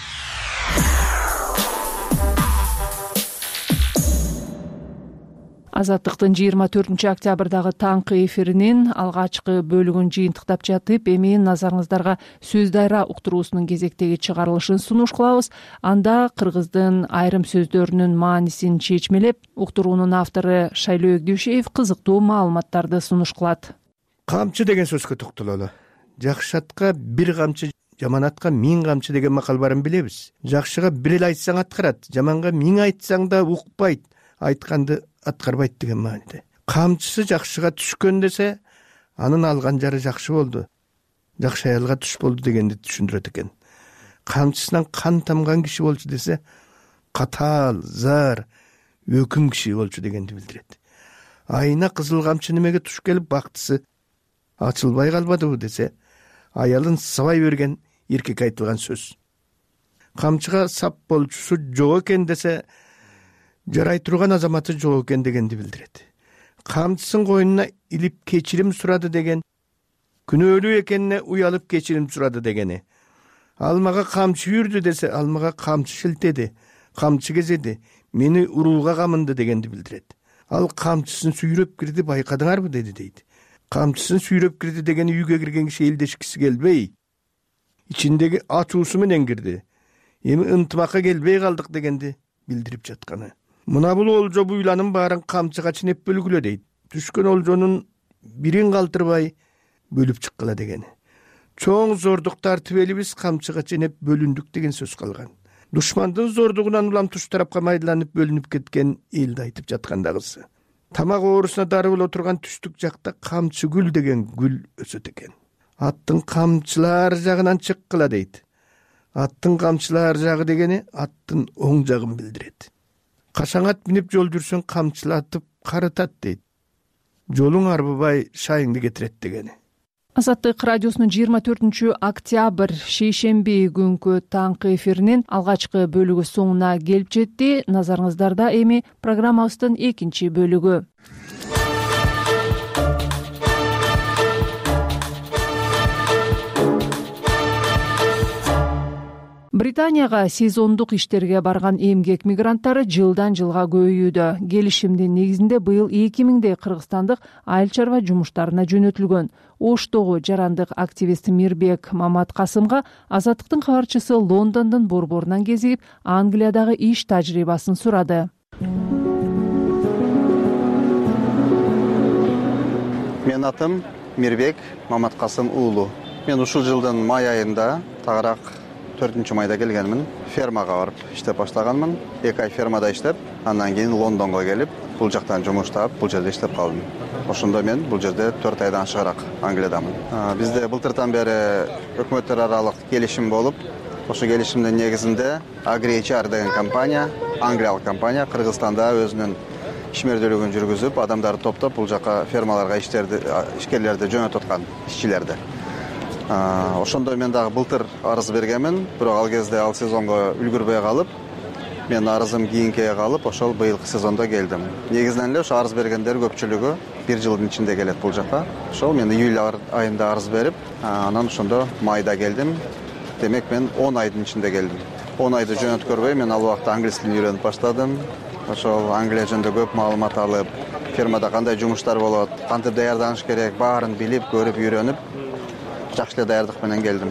Азаттыктын 24-октябрдагы таңкы эфиринин алгачкы бөлүгүн жыйынтыктап жатып, эми назарыңыздарга сөз дайра уктуруусунун кезектеги чыгарылышын сунуш кылабыз. Анда кыргыздын айрым сөздөрүнүн маанисин чечмелеп, уктуруунун автору Шайлоо Өгдөшев кызыктуу маалыматтарды сунуш кылат. Камчы деген сөзгө токтололу. Жакшы атка бир камчы, жаман атка 1000 камчы деген макал барын билебиз. Жакшыга бир эле айтсаң аткарат, жаманга 1000 айтсаң да укпайт, айтканды аткарбайт деген мааниде. Камчысы жакшыга түшкөн десе, анын алган жары жакшы болду, жакшы аялга түш болду дегенди түшүндүрөт экен. Камчысынан кан тамган киши болчу десе, катаал, зар, өкүм киши болчу дегенди билдирет. Айына кызыл камчы немеге туш келип бактысы ачылбай калбадыбы десе, аялын сабай берген эркек айтылган сөз. Камчыга сап болчусу жок экен десе, жарай турган азаматы жок экен дегенди билдирет. Камчысын койнуна илип кечирим сурады деген, күнөөлүү экенине уялып кечирим сурады дегени. Ал мага камчы үйүрдү десе, ал мага камчы шилтеди, камчы кезеди, мени урууга камынды дегенди билдирет. Ал камчысын сүйрөп кирди, байкадыңарбы деди, дейт. Камчысын сүйрөп кирди дегени үйгө кирген киши элдешкиси келбей, ичиндеги ачуусу менен кирди. Эми ынтымакка келбей калдык дегенди билдирип жатканы. Мына бул олжо буйланын баарын камчыга чинеп бөлгүлө, дейт. Түшкөн олжонун бирин калтырбай бөлүп чыккыла дегени. чоң зордук тартып элибиз камчыга ченеп бөлүндүк деген сөз калган. Душмандын зордугунан улам туш тарапка майдаланып бөлүнүп кеткен элди айтып жаткандагысы. Тамак оорусуна дары боло турган түштүк жакта камчы гүл деген гүл өсөт экен. Аттын камчылар жагынан чыккыла дейт. Аттын камчылар жагы дегени аттын оң жагын билдирет. Кашаң ат минип жол жүрсөң камчылатып карытат дейт. Жолуң арбыбай шайыңды кетирет дегени. Азаттык радиосунун 24 октябрь шейшемби күнкү таңкы эфиринин алгачкы бөлүгү соңуна келип жетти. Назарыңыздарда эми программабыздын экинчи бөлүгү. Британияга сезондук иштерге барган эмгек мигранттары жылдан жылга көбөйүүдө. Келишимдин негизинде быйыл 2000 кыргызстандык айыл чарба жумуштарына жөнөтүлгөн. Оштогу жарандык активист Мирбек Маматкасымга Азаттыктын кабарчысы Лондондун борборунан кезип Англиядагы иш тажрыйбасын сурады. Менин атым Мирбек Маматкасым уулу. Мен ушул жылдын май айында тагыраак 4 майда келгенмин. Фермага барып иштеп баштаганмын. 2 ай фермада иштеп, андан кийин Лондонго келип, бул жактан жумуш таап, бул жерде иштеп калдым. Ошондо мен бул жерде 4 айдан ашыгыраак Англиядамын. Бизде былтыртан бери өкмөттөр аралык келишим болуп, ошо келишимдин негизинде AgriHR деген компания, англиялык компания Кыргызстанда өзүнүн ишмердүүлүгүн жүргүзүп, адамдарды топтоп бул жака фермаларга ишкерлерди жөнөтүп аткан, ишчилерди. Ошондо мен дагы былтыр арыз бергенмин, бирок ал кезде ал сезонго үлгүрбөй калып, мен арызым кийинкиге калып, ошол быйылкы сезондо келдим. Негизинен эле ошо арыз бергендер көпчүлүгү 1 жылдын ичинде келет бул жака. Ошол мен июль айында арыз берип, анан ошондо майда келдим. Демек мен 10 айдын ичинде келдим. 10 айды жөнөткөрбөй мен ал убакта англис тилин үйрөнүп баштадым. Ошол Англия жөнүндө көп маалымат алып, фермада кандай жумуштар болот, кантип даярданыш керек, баарын билип, көрүп, үйрөнүп, жакшы эле даярдык менен келдим.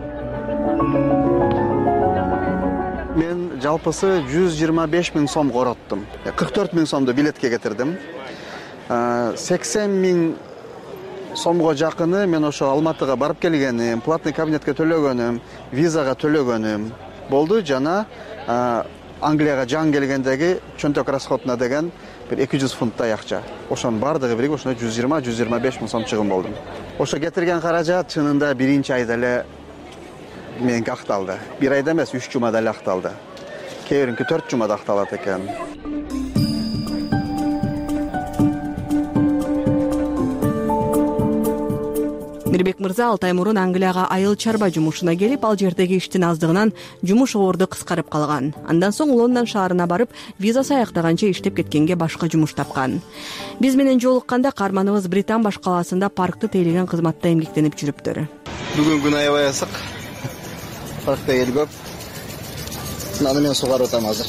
Мен жалпысы 125 000 сом короттум. 44 000 сомду билетке кетирдим. 80 000 сомго жакыны мен ошо Алматыга барып келгеним, платный кабинетке төлөгөнүм, визага төлөгөнүм болду. Жана Англияга жан келгендеги чөнтөк расходуна деген бир 200 фунттай акча. Ошонун бардыгы бириги ошондо 120-125 000 сом чыгым болду. Ошо кетирген каражат чынында биринчи айда эле меники акталды. 1 айда эмес, 3 жумада эле акталды. Кээ биринки 4 жумада акталат экен. Мирбек мырза 6 ай мурун Англияга айыл чарба жумушуна келип, ал жердеги иштин аздыгынан жумуш оорду кыскарып калган. Андан соң Лондон шаарына барып, визасы аяктаганча иштеп кеткенге башка жумуш тапкан. Биз менен жолукканда каарманыбыз Британ баш калаасында паркты тейлеген кызматта эмгектенип жүрүптүр. Бүгүн күн аябай ысык. Паркта эл көп. Аны мен сугарып атам азыр.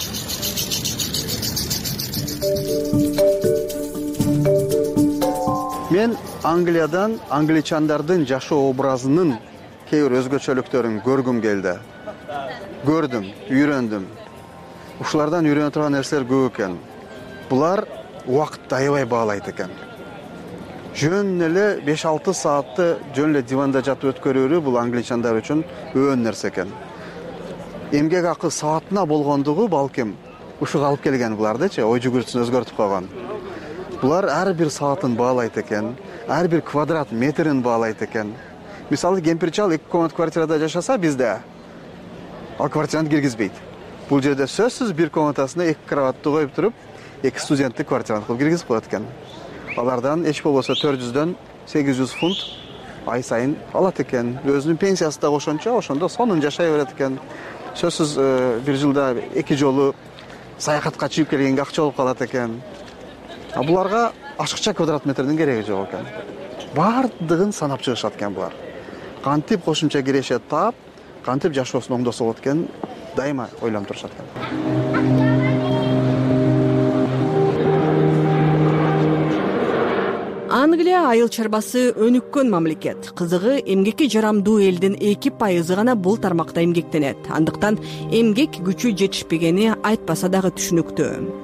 Мен Англиядан англичандардын жашоо образынын кээ бир өзгөчөлүктөрүн көргүм келди. Көрдүм, үйрөндүм. Ушулардан үйрөнө турган нерселер көп экен. Булар убакытты аябай баалайт экен. Жөн эле 5-6 саатты жөн эле диванда жатып өткөрүүрү бул англичандар үчүн өөн нерсе экен. Эмгек акы саатына болгондугу балким ушуга алып келген булардычы, ой жүгүртүсүн өзгөртүп койгон. Булар ар бир саатын баалайт экен, ар бир квадрат метрин баалайт экен. Мисалы кемпирчал 2 комнат квартирада жашаса бизде ал квартираны киргизбейт. Бул жерде сөзсүз 1 комнатасына 2 кроватты коюп туруп, 2 студенттик квартираны кылып киргизип коет экен. Алардан эч болбосо 400дөн 800 фунт ай сайын алат экен. Өзүнүн пенсиясы да ошончо, ошондо сонун жашай берет экен. Сөзсүз бир жылда 2 жолу саякатка чыгып келгенге акча болуп калат экен. Буларга ашыкча квадрат метрдин кереги жок экен. Бардыгын санап чыгышат экен булар. Кантип кошумча кирешет таап, кантип жашоосун оңдосо болот экен дайыма ойлонуп турушат экен. Англия айыл чарбасы өнүккөн мамлекет. Кызыгы, эмгекке жарамдуу элдин 2% гана бул тармакта эмгектенет. Андыктан эмгек күчү жетишпегени айтпаса дагы түшүнүктүү.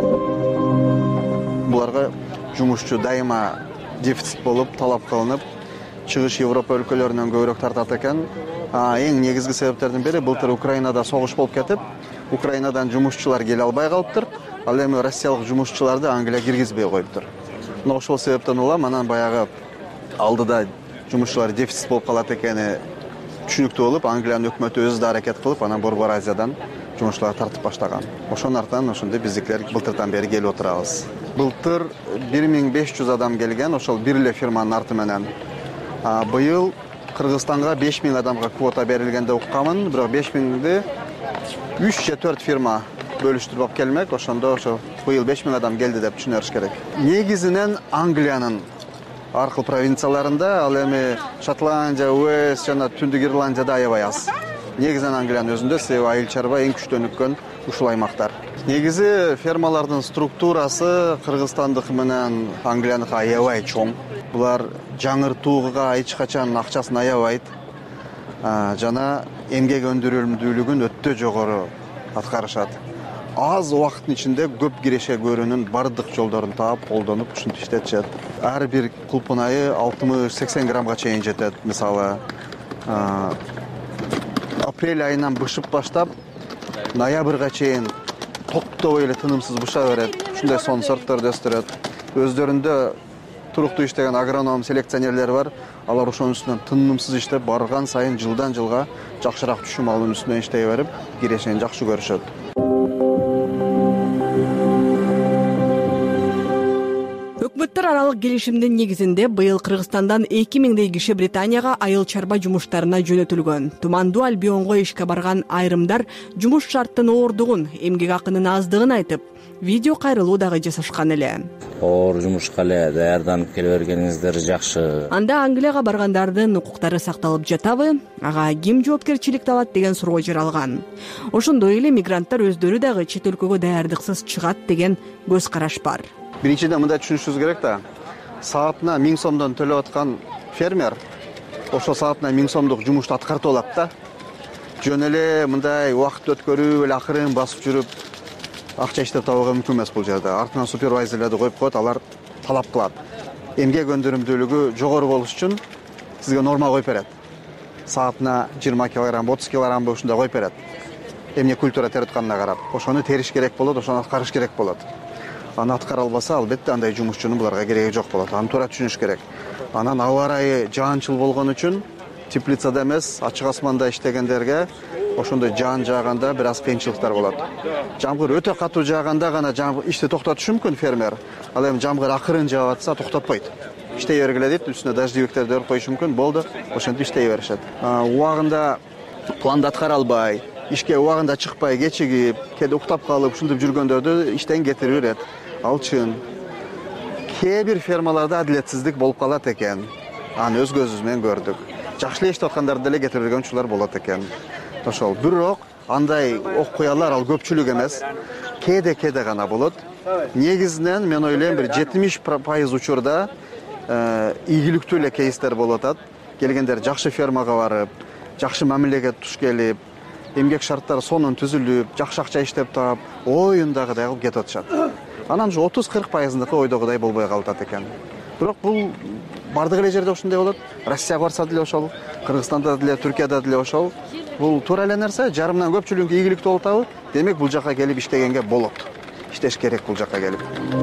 Буларга жумушчу дайыма дефицит болуп, талап кылынып, чыгыш Европа өлкөлөрүнөн көбүрөөк тартат экен. Эң негизги себептердин бири былтыр Украинада согуш болуп кетип, Украинадан жумушчулар келе албай калыптыр. Ал эми россиялык жумушчуларды Англия киргизбей коюптур. Мына ошол себептен улам анан баягы алдыда жумушчулар дефицит болуп калат экени түшүнүктүү болуп, Англиянын өкмөтү өзү да аракет кылып, анан Борбор Азиядан жумушчуларды тартып баштаган. Ошонун артынан ошондой биздикилер былтырдан бери келип отурабыз. Былтыр 1500 адам келген, ошол бир эле фирманын арты менен. Быйыл Кыргызстанга 5000 адамга квота берилген деп укканмын, бирок 5000ди 3 же 4 фирма бөлүштүрүп алып келмек. Ошондо ошо быйыл 5000 адам келди деп түшүнөрүш керек. Негизинен Англиянын аркыл провинцияларында, ал эми Шотландия, Уэльс жана Түндүк Ирландияда аябай аз. Негизинен Англиянын өзүндө, себеби айыл чарба эң күчтөнүккөн ушул аймактар. Негизи фермалардын структурасы Кыргызстандыкы менен Англияныкы аябай чоң. Булар жаңыртууга эч качан акчасын аябайт. Жана эмгек өндүрүлмдүүлүгүн өтө жогору аткарышат. Аз убакыттын ичинде көп киреше көрүүнүн бардык жолдорун таап, колдонуп ушинтип иштетишет. Ар бир кулпун айы 60-80 граммга чейин жетет. Мисалы, апрель айынан бышып баштап, ноябрга чейин токтобой эле тынымсыз быша берет. Ушундай сон сортторду өстүрөт. Өздөрүндө туруктуу иштеген агроном, селекционерлер бар. Алар ошонун үстүнөн тынымсыз иштеп, барган сайын жылдан жылга жакшыраак түшүм алуунун үстүнөн иштей берип, кирешени жакшы көрүшөт. Өкмөттөр аралык келишимдин негизинде быйыл Кыргызстандан 2000дей киши Британияга айыл чарба жумуштарына жөнөтүлгөн. Тумандуу Альбионго ишке барган айрымдар жумуш шарттын оордугун, эмгек акынын аздыгын айтып, видео кайрылуу дагы жасашкан эле. Оор жумушка эле даярданып келе бергениңиздер жакшы. Анда Англияга баргандардын укуктары сакталып жатабы? Ага ким жоопкерчилик табат деген суроо жаралган. Ошондой эле мигранттар өздөрү дагы чет өлкөгө даярдыксыз чыгат деген көз караш бар. Биринчиден мындай түшүнүшүбүз керек да. Саатына 1000 сомдон төлөп аткан фермер ошо саатына 1000 сомдук жумушту аткартып алат да. Жөн эле мындай убакыт өткөрүп, эле акырын басып жүрүп акча иштеп табууга мүмкүн эмес бул жерде. Артынан супервайзерлерди коюп коет, алар талап кылат. Эмгек өндүрүмдүүлүгү жогору болуш үчүн сизге норма коюп берет. Саатына 20 килограмм, 30 килограмм ушундай коюп берет. Эмне культура терип атканына карап, ошону териш керек болот, ошону аткарыш керек болот. Аны аткара албаса, албетте андай жумушчунун буларга кереги жок болот. Аны туура түшүнүш керек. Анан аба ырайы жаанчыл болгон үчүн теплицада эмес, ачык асманда иштегендерге ошондой жаан жааганда бир аз кыйынчылыктар болот. Жамгыр өтө катуу жааганда гана ишти токтотушу мүмкүн фермер. Ал эми жамгыр акырын жаап атса токтотпойт. Иштей бергиле дейт, үстүнө дождевиктерди өрүп коюшу мүмкүн, болду, ошентип иштей беришет. Убагында планды аткара албай, ишке убагында чыкпай, кечигип, кээде уктап калып, ушинтип жүргөндөрдү иштен кетирип берет. Ал чын. Кээ бир фермаларда адилетсиздик болуп калат экен. Аны өз көзүбүз менен көрдүк. Жакшы эле иштеп аткандарды деле кетирип берген учурлар болот экен. Ошол. Бирок андай окуялар ал көпчүлүк эмес. Кээде гана болот. Негизинен мен ойлойм бир 70% учурда ийгиликтүү эле кейстер болуп атат. Келгендер жакшы фермага барып, жакшы мамилеге туш келип, эмгек шарттары сонун түзүлүп, жакшы акча иштеп таап, оюндагыдай кылып кетип атышат. Анан 30-40%-ндыкы ойдогудай болбой калат экен. Бирок бул бардык эле жерде ошондой болот. Россияга барса деле ошол, Кыргызстанда деле, Түркияда деле ошол. Бул туура эле нерсе, жарымдан көпчүлүгү ийгиликтүү болуп атабы? Демек бул жакка келип иштегенге болот. Иштеш керек бул жакка келип.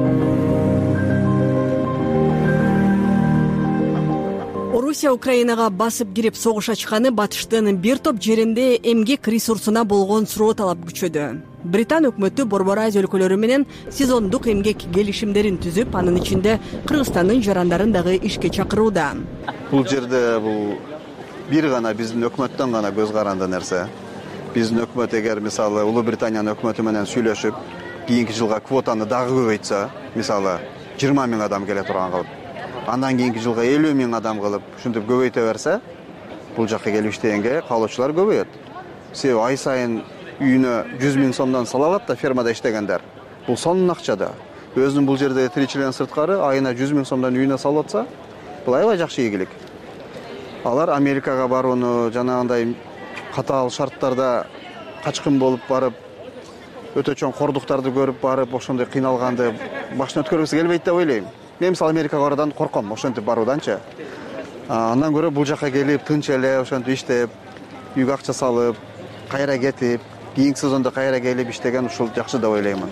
Орусия Украинага басып кирип согуш ачканы батыштын бир топ жеринде эмгек ресурсуна болгон суроо талап күчөдү. Британ өкмөтү Борбор Азия өлкөлөрү менен сезондук эмгек келишимдерин түзүп, анын ичинде Кыргызстандын жарандарын дагы ишке чакырууда. Бул жерде бул бир гана биздин өкмөттөн гана көз каранды нерсе. Биздин өкмөт эгер мисалы Улуу Британиянын өкмөтү менен сүйлөшүп, кийинки жылга квотаны дагы көбөйтсө, мисалы 20 000 адам келе турган кылып, андан кийинки жылга 50 000 адам кылып, ушинтип көбөйтө берсе, бул жакка келип иштегенге каалоочулар көбөйөт. Себеби ай сайын үйүнө 100 000 сомдон сала алат да фермада иштегендер. Бул сонун акча да. Өзүнүн бул жерде тиричилигинен сырткары айына 100 000 сомдон үйүнө салып атса, бул аябай жакшы ийгилик. Алар Америкага барууну, жанагындай катаал шарттарда качкын болуп барып, өтө чоң кордуктарды көрүп барып, ошондой кыйналганды башына өткөргүсү келбейт деп ойлойм. Мен мисалы Америкага баруудан корком, ошентип барууданчы. андан көрө бул жака келип тынч эле ошентип иштеп, үйгө акча салып, кайра кетип, кийинки сезондо кайра келип иштеген ушул жакшы деп ойлоймун.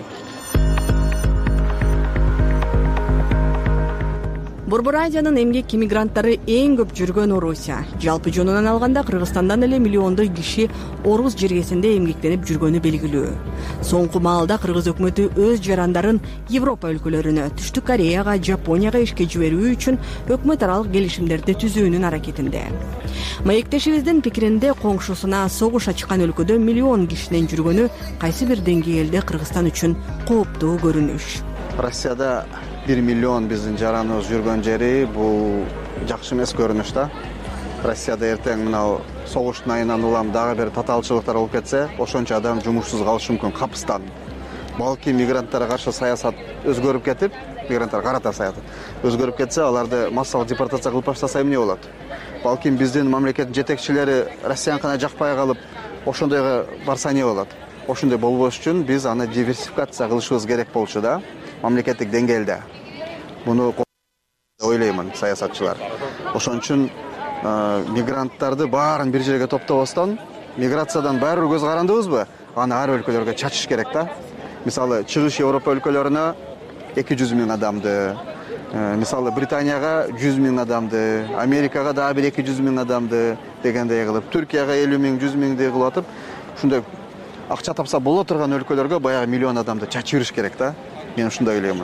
Борбор Азиянын эмгек иммигранттары эң көп жүргөн Орусия. Жалпы жонунан алганда Кыргызстандан эле миллиондой киши Орус жергесинде эмгектенип жүргөнү белгилүү. Соңку маалда Кыргыз өкмөтү өз жарандарын Европа өлкөлөрүнө, Түштүк Кореяга, Жапонияга ишке жиберүү үчүн өкмөт аралык келишимдерди түзүүнүн аракетинде. Маектешибиздин пикиринде коңшусуна согуш ачкан өлкөдө миллион кишинин жүргөнү кайсы бир деңгээлде Кыргызстан үчүн кооптуу көрүнүш. Россияда 1 миллион биздин жараныбыз жүргөн жери бул жакшы эмес көрүнүш да. Россияда эртең мына согуштун айынан улам дагы бир татаалчылыктар болуп кетсе, ошончо адам жумушсуз калышы мүмкүн капыстан. Балки мигранттарга каршы саясат өзгөрүп кетип, мигранттар карата саясат өзгөрүп кетсе, аларды массалык депортация кылып баштаса эмне болот? Балким биздин мамлекеттин жетекчилери Россияныкына жакпай калып, ошондойго барса эмне болот? Ошондой болбош үчүн биз аны диверсификация кылышыбыз керек болчу да, мамлекеттик деңгээлде. Муну ойлоймун саясатчылар. Ошон үчүн мигранттарды баарын бир жерге топтобостон, миграциядан баары көз карандыбызбы? Аны ар өлкөлөргө чачыш керек да. Мисалы, чыгыш Европа өлкөлөрүнө 200 миң адамды, мисалы Британияга 100 миң адамды, Америкага дагы бир 200 миң адамды дегендей кылып, Түркияга 50 миң, 100 миңдей кылып атып, ушундай акча тапса боло турган өлкөлөргө баягы миллион адамды чачып бериш керек да. Мен ушундай ойлоймун.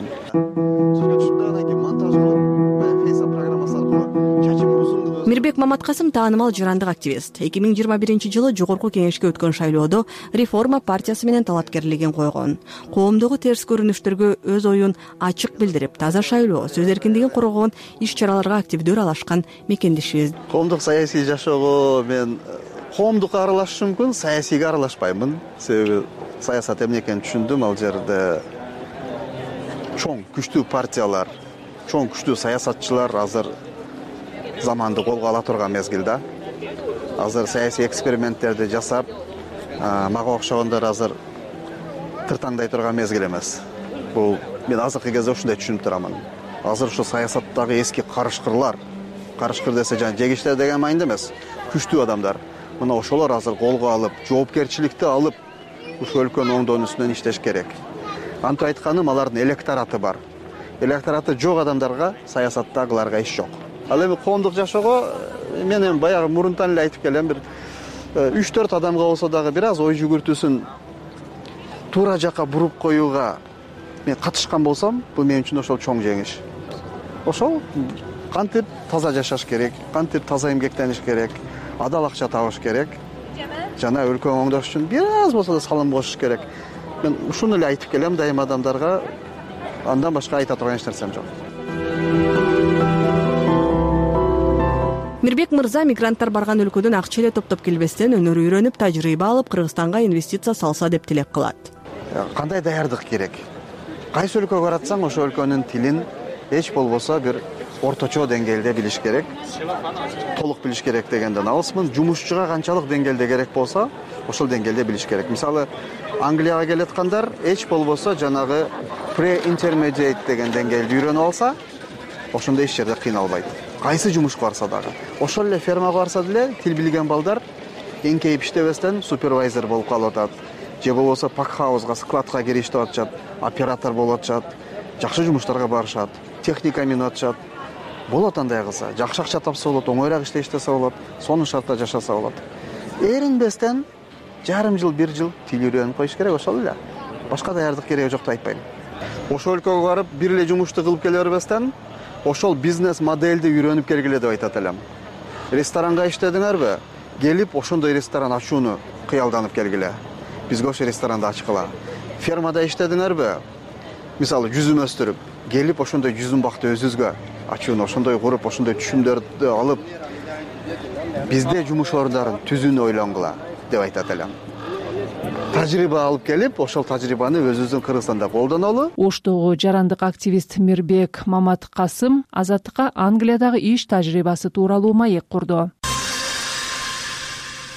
Мирбек Маматкасым таанымал жарандык активист. 2021-жылы жогорку кеңешке өткөн шайлоодо Реформа партиясы менен талапкерлигин койгон. Коомдогу терс көрүнүштөргө өз оюн ачык билдирип, таза шайлоо, сөз эркиндигин коргогон иш-чараларга активдүү аралашкан мекендешибиз. Коомдук саясий жашоого мен коомдукка аралашышым мүмкүн, саясийге аралашпаймын. Себеби саясат эмне экенин түшүндүм. Ал жерде чоң күчтүү партиялар, чоң күчтүү саясатчылар азыр заманды колго ала турган мезгил да. Азыр саясий эксперименттерди жасап, мага окшогондор азыр тыртаңдай турган мезгил эмес. Бул мен азыркы кезде ушундай түшүнүп турамын. Азыр ушу саясаттагы эски карышкырлар, карышкыр десе жана жегиштер деген майында эмес, күчтүү адамдар. Мына ошолор азыр колго алып, жоопкерчиликти алып, ушу өлкөнүн оңдоон үстүнөн иштеш керек. Антип айтканым, алардын электораты бар. Электораты жок адамдарга саясаттагыларга иш жок. Ал эми коомдук жашоого мен эми баягы мурунтан эле айтып келем, бир 3-4 адамга болсо дагы бир аз ой жүгүртүүсүн туура жакка буруп коюуга мен катышкан болсом, бул мен үчүн ошол чоң жеңиш. Ошол кантип таза жашаш керек, кантип таза эмгектениш керек, адал акча табыш керек, жана өлкөнү оңдош үчүн бир аз болсо да салым кошуш керек. Мен ушуну эле айтып келем дайыма адамдарга, андан башка айта турган эч нерсем жок. Мирбек мырза мигранттар барган өлкөдөн акча эле топтоп келбестен өнөр үйрөнүп, тажрыйба алып, Кыргызстанга инвестиция салса деп тилек кылат. Кандай даярдык керек? Кайсы өлкөгө баратсаң, ошол өлкөнүн тилин эч болбосо бир орточо деңгээлде билиш керек. Толук билиш керек дегенден алысмын. Жумушчуга канчалык деңгээлде керек болсо, ошол деңгээлде билиш керек. Мисалы, Англияга келаткандар эч болбосо жанагы pre-intermediate деген деңгээлди үйрөнүп алса, ошондой эч жерде кыйналбайт. Кайсы жумушка барса дагы. Ошол эле фермага барса деле тил билген балдар эңкейип иштебестен супервайзер болуп калып атат. Же болбосо пакхаузга, складка кирип иштеп атышат, оператор болуп атышат, жакшы жумуштарга барышат, техника минип атышат. Болот андай кылса, жакшы акча тапса болот, оңойраак иштесе болот, сонун шартта жашаса болот. Эринбестен жарым жыл, 1 жыл тил үйрөнүп коюш керек, ошол эле. Башка даярдык кереги жок деп айтпайм. Ошол өлкөгө барып, бир эле жумушту кылып келе бербестен, ошол бизнес моделди үйрөнүп келгиле деп айтат элем. Ресторанга иштедиңерби? Келип ошондой ресторан ачууну кыялданып келгиле. Бизге ошол ресторанды ачкыла. Фермада иштедиңерби? Мисалы, жүзүм өстүрүп, келип ошондой жүзүм бакты өзүбүзгө ачууну ошондой куруп, ошондой түшүмдөрдү алып, бизде жумуш орундарын түзүүнү ойлонгула деп айтат элем. Тажрыйба алып келип, ошол тажрыйбаны өзүбүздүн Кыргызстанда колдонолу. Оштогу жарандык активист Мирбек Маматкасым Азаттыкка Англиядагы иш тажрыйбасы тууралуу маек курду.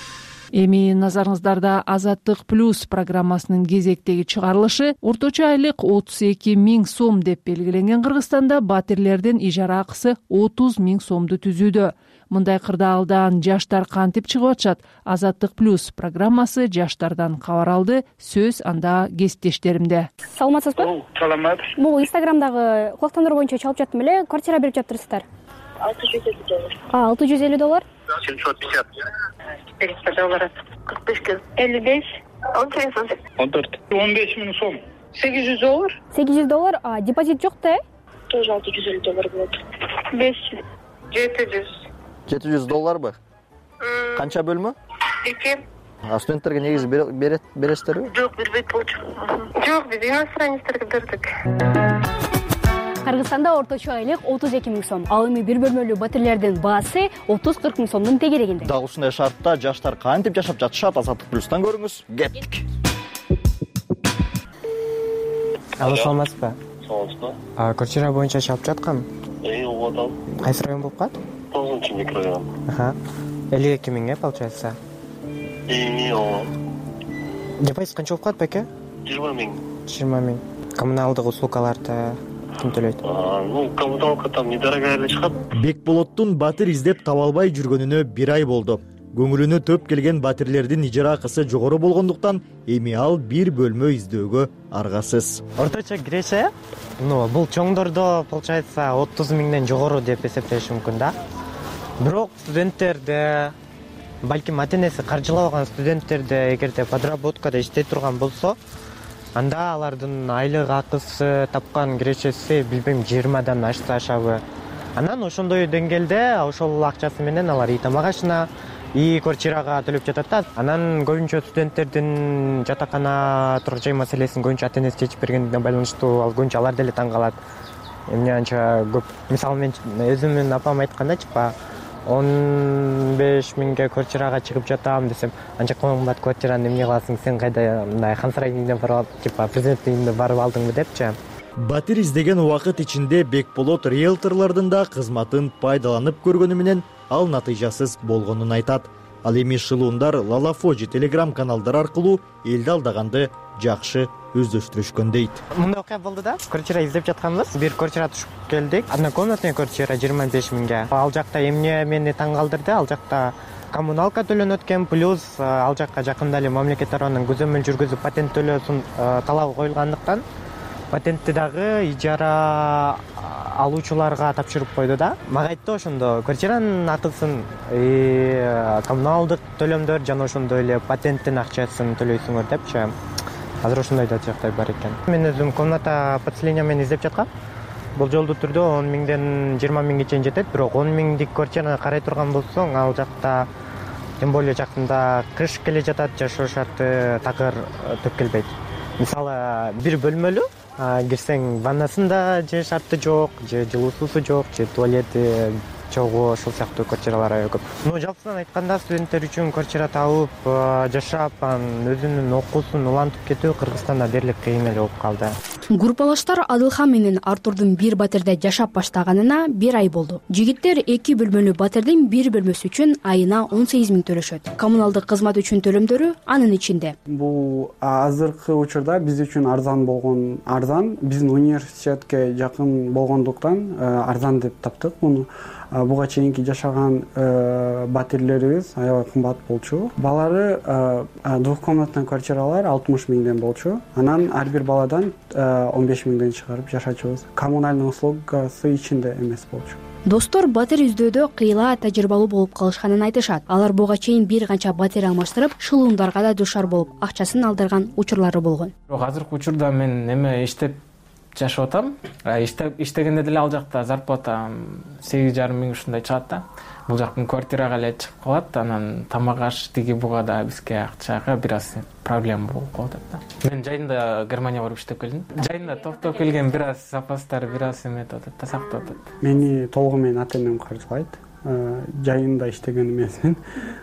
Эми назарыңыздарда Азаттык плюс программасынын кезектеги чыгарылышы орточо айлык 32 000 сом деп белгиленген Кыргызстанда батирлердин ижара акысы 30 000 сомду түзүүдө. Мындай кырдаалдан жаштар кантип чыгып атышат? Азаттык плюс программасы жаштардан кабар алды. Сөз анда кесиптештеримде. Саламатсызбы? Саламат. Бул Инстаграмдагы кулактандыруу боюнча чалып жаттым эле. Квартира берип жатырсыздар. $650. $650? $750. $500. 45 55 14 15 000 сом. $800. $800. Депозит жок да? Тоже $650 болот. 500. $700 Канча бөлмө? 2. Студенттерге негизи бересиздерби? Жок, бербейт болчу. Жок, биз иностранецтерге бердик. Кыргызстанда орточо айлык 32 000 сом. Ал эми бир бөлмөлүү батирлердин баасы 30-40 000 сомдун тегерегинде. Дал ушундай шартта жаштар кантип жашап жатышат? Азаттык плюстан көрүңүз. Кеттик. Алло, саламатсызбы? Саламатсызбы. Квартира боюнча чалып жаткам. Угуп атам. Кайсы район болуп калат? 9-микрорайон. 52 000 получается. Депозит канча болуп калат беке? 20 000. 20 000. Коммуналдык услугаларды ким төлөйт? Коммуналка там недорогая эле чыгат. Бекболоттун батир издеп таба албай жүргөнүнө 1 ай болду. Көңүлүнө төп келген батирлердин ижара акысы жогору болгондуктан эми ал бир бөлмө издөөгө аргасыз. Орточо киреше, бул чоңдордо получается 30 000ден жогору деп эсептеш мүмкүн да. Бирок студенттерде, балким ата-энеси каржылабаган студенттерде эгерде подработкада иштей турган болсо, анда алардын айлык акысы, тапкан кирешеси билбейм 20дан ашса ашабы. Анан ошондой деңгээлде ошол акчасы менен алар үй тамак ашына, квартирага төлөп жатат да. Анан көбүнчө студенттердин жатакана турук жай маселесин көбүнчө ата-энеси чечип бергендине байланыштуу, ал көбүнчө алар деле таң калат. Эмне анча көп? Мисалы мен өзүмдүн апам айтканда, 15 000ге квартирага чыгып жатам десем, анча кымбат квартираны эмне кыласың, сен кайда мындай хансырайдың барып, президенттин үйүндө барып алдыңбы депчи. Батир издеген убакыт ичинде Бекболот риэлторлордун да кызматын пайдаланып көргөнү менен ал натыйжасыз болгонун айтат. Ал эми шылуундар Лалафожи телеграм каналдары аркылуу элди алдаганды жакшы өздөштүрүшкөн дейт. Мындай окуя болду да. Квартира издеп жатканбыз. Бир квартира түшүп келдик. Однокомнатный квартира 25 000ге. Ал жакта эмне мени таң калтырды? Ал жакта коммуналка төлөнөт экен, плюс ал жакка жакында эле мамлекет тарабынан көзөмөл жүргүзүп патент төлөөсүн талабы коюлгандыктан патентти дагы ижара алуучуларга тапшырып койду да. Мага айтты ошондо квартиранын акысын, коммуналдык төлөмдөр жана ошондой эле патенттин акчасын төлөйсүңөр депчи. Азыр ошондой да жагдай бар экен. Мен өзүм комната подселение менен издеп жаткам. Болжолдуу түрдө 10 000ден 20 000ге чейин жетет, бирок 10 000дик квартираны карай турган болсоң, ал жакта тем более жакында кыш келе жатат, жашоо шарты такыр төп келбейт. Мисалы, бир бөлмөлүү кирсең, ваннасында же шарты жок, же жылуу суусу жок, же туалети чогуу, ошол сыяктуу квартиралар аябай көп. Жалпысынан айтканда, студенттер үчүн квартира табып, жашап, өзүнүн окуусун улантып кетүү Кыргызстанда дээрлик кыйын эле болуп калды. Группалаштар Адылхан менен Артурдун бир батирде жашап баштаганына 1 ай болду. Жигиттер 2 бөлмөлүү батирдин бир бөлмөсү үчүн айына 18 000 төлөшөт. Коммуналдык кызмат үчүн төлөмдөрү анын ичинде. Бул азыркы учурда биз үчүн арзан, биздин университетке жакын болгондуктан арзан деп таптык муну. Буга чейинки жашаган батирлерибиз аябай кымбат болчу. Балары двухкомнатный квартиралар 60 000ден болчу. Анан ар бир баладан 15 000ден чыгарып жашачубуз. Коммунальный услугасы ичинде эмес болчу. Достор батир издөөдө кыйла тажрыйбалуу болуп калышканын айтышат. Алар буга чейин бир канча батир алмаштырып, шылуундарга да душар болуп, акчасын алдырган учурлары болгон. Азыркы учурда мен иштеп жашап атам. Иштегенде деле ал жакта зарплата 8,5 000 ушундай чыгат да. Бул жактын квартирага эле чыгып калат, анан тамак аш тиги буга да бизге акчага бир аз проблема болуп калат да. Мен жайында Германияга барып иштеп келдим. Жайында топтоп келген бир аз запастар бир аз эметип атат да, сактап атат. Мени толугу менен ата-энем каржылайт. Жайында иштеген эмесмин.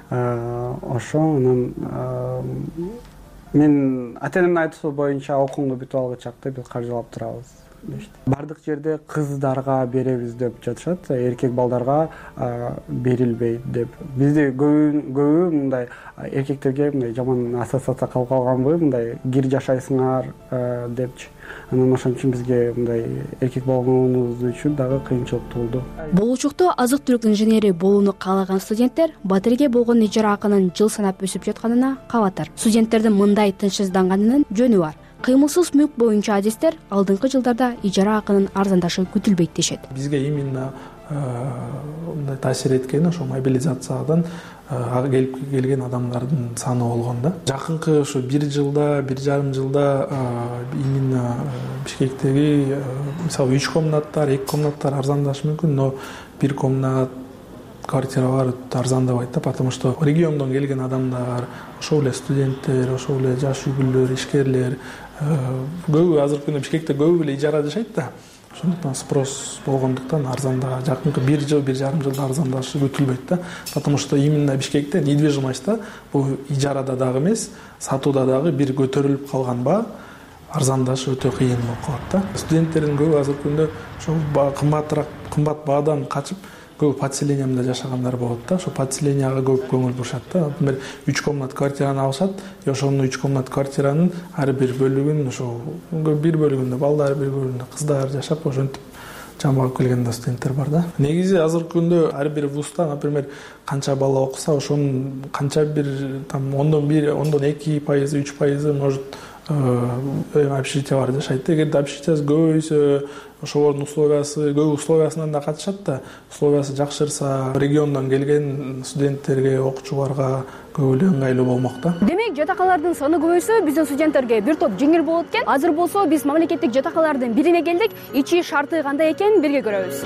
Ошо анан мен ата-энемдин айтуусу боюнча окуумду бүтүп алгычакты биз каржылап турабыз. дешти. Бардык жерде кыздарга беребиз деп жатышат, эркек балдарга берилбейт деп. Бизде көбү мындай эркектерге мындай жаман ассоциация калып калганбы, мындай кир жашайсыңар депчи. Анан ошон үчүн бизге мындай эркек болгонубуз үчүн дагы кыйынчылыктуу болду. Болочокто азык-түлүк инженери болууну каалаган студенттер батирге болгон ижара акынын жыл санап өсүп жатканына кабатыр. Студенттердин мындай тынчсызданганынын жөнү бар. Кыймылсыз мүлк боюнча адистер алдыңкы жылдарда ижара акынын арзандашы күтүлбөйт дешет. Бизге именно мындай таасир эткени ошо мобилизациядан келип келген адамдардын саны болгон да. Жакынкы ушу 1 жылда, 1,5 жылда именно Бишкектеги мисалы 3 комнаттар, 2 комнаттар арзандашы мүмкүн, но 1 комнат квартиралар арзандабайт да, потому что региондон келген адамдар, ошол эле студенттер, ошол эле жаш үйгүлөр, ишкерлер көбү азыркы күндө Бишкекте көбү эле ижара жашайт да. Ошондуктан спрос болгондуктан арзанда жакынкы 1 жыл, 1,5 жылда арзандашы күтүлбөйт да. Потому что именно Бишкекте недвижимость бул ижарада дагы эмес, сатууда дагы бир көтөрүлүп калган баа арзандашы өтө кыйын болуп калат да. Студенттердин көбү азыркы күндө ошол кымбат баадан качып көбү подселениямда жашагандар болот да. Ошо подселенияга көп көңүл бурушат да. Например, 3 комнат квартираны алышат, ошонун 3 комнат квартиранын ар бир бөлүгүн ошо бир бөлүгүндө балдар, бир бөлүгүндө кыздар жашап, ошентип жамап келген да студенттер бар да. Негизи азыркы күндө ар бир вузда, например, канча бала окуса, ошонун канча бир там 2%, 3% может общежитие бар жашайт. Эгерде общежитиясы көбөйсө, ошолордун көбү условиясынан да катышат да. Условиясы жакшырса, региондон келген студенттерге, окуучуларга көбү эле ыңгайлуу болмок да. Демек, жатакалардын саны көбөйсө, биздин студенттерге бир топ жеңил болот экен. Азыр болсо биз мамлекеттик жатакалардын бирине келдик. Ичи шарты кандай экенин бирге көрөбүз.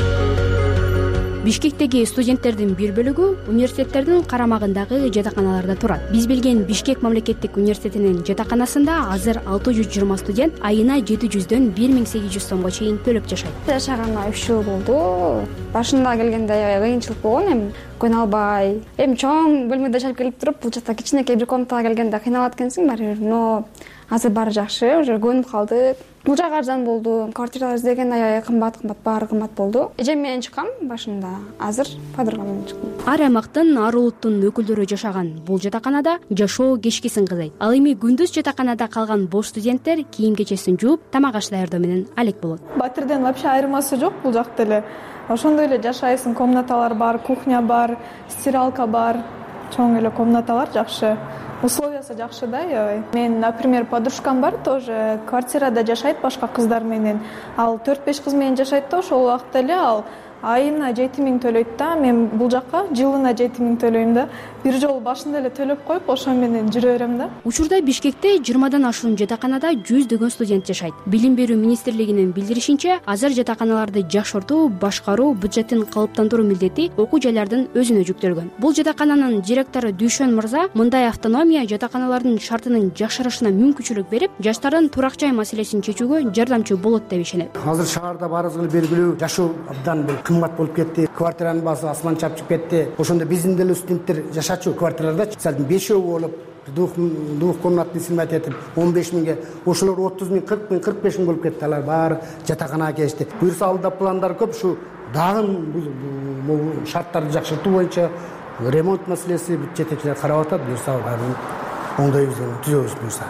Бишкектеги студенттердин бир бөлүгү университеттердин карамагындагы жатаканаларда турат. Биз билген Бишкек мамлекеттик университетинин жатаканасында азыр 620 студент айына 700дөн 1800 сомго чейин төлөп жашайт. Жашаганга 3 жыл болду. Башында келгенде кыйынчылык болгон, көйнө албай. Чоң бөлмөдө жашап келип туруп, бул жакта кичинекей бир комнатага келгенде кыйналат экенсиң баары бир. Но азыр баары жакшы, уже көнүп калдык. Бул жак арзан болду. Квартиралар издеген аябай кымбат, баары кымбат болду. Эжем менен чыккам башында. Азыр подругам менен чыктым. Ар аймактын, ар улуттун өкүлдөрү жашаган бул жатаканада жашоо кечкисин кызайт. Ал эми күндүз жатаканада калган бош студенттер кийим кечесин жууп, тамак аш даярдоо менен алек болот. Батирден вообще айырмасы жок бул жакта эле. Ошондой эле жашайсың, комнаталар бар, кухня бар, стиралка бар, чоң эле комнаталар жакшы. Условиясы жакшы да, аябай. Мен, например, подружкам бар, тоже квартирада жашайт башка кыздар менен. Ал 4-5 кыз менен жашайт да, ошол убакта эле ал айына 7000 төлөйт да. Мен бул жакка жылына 7000 төлөйм да. Бир жолу башында эле төлөп коюп, ошо менен жүрө берем да. Учурда Бишкекте 20дан ашуун жатаканада 100дөгөн студент жашайт. Билим берүү министрлигинин билдиришинче, азыр жатаканаларды жакшыртуу, башкаруу, бюджеттин калыптандыруу милдети окуу жайлардын өзүнө жүктөлгөн. Бул жатакананын директору Дүйшөн мырза мындай автономия жатаканалардын шартынын жакшырышына мүмкүнчүлүк берип, жаштардын турак жай маселесин чечүүгө жардамчы болот деп ишенет. Азыр шаарда баарыбызга белгилүү, жашоо абдан кымбат болуп кетти. Квартиранын баасы асман чапчып кетти. Ошондо биздин деле студенттер жашачу квартираларда мисалы 5 болуп, двух комнатный снимать этип 15 миңге, ошолор 30 миң, 40 миң, 45 миң болуп кетти. Алар баары жатаканага келишти. Буюрса алда пландар көп, ушу дагы бул шарттарды жакшыртуу боюнча ремонт маселеси жетекчилер карап атат. Буюрса баарын оңдойбуз, түзөбүз буюрса.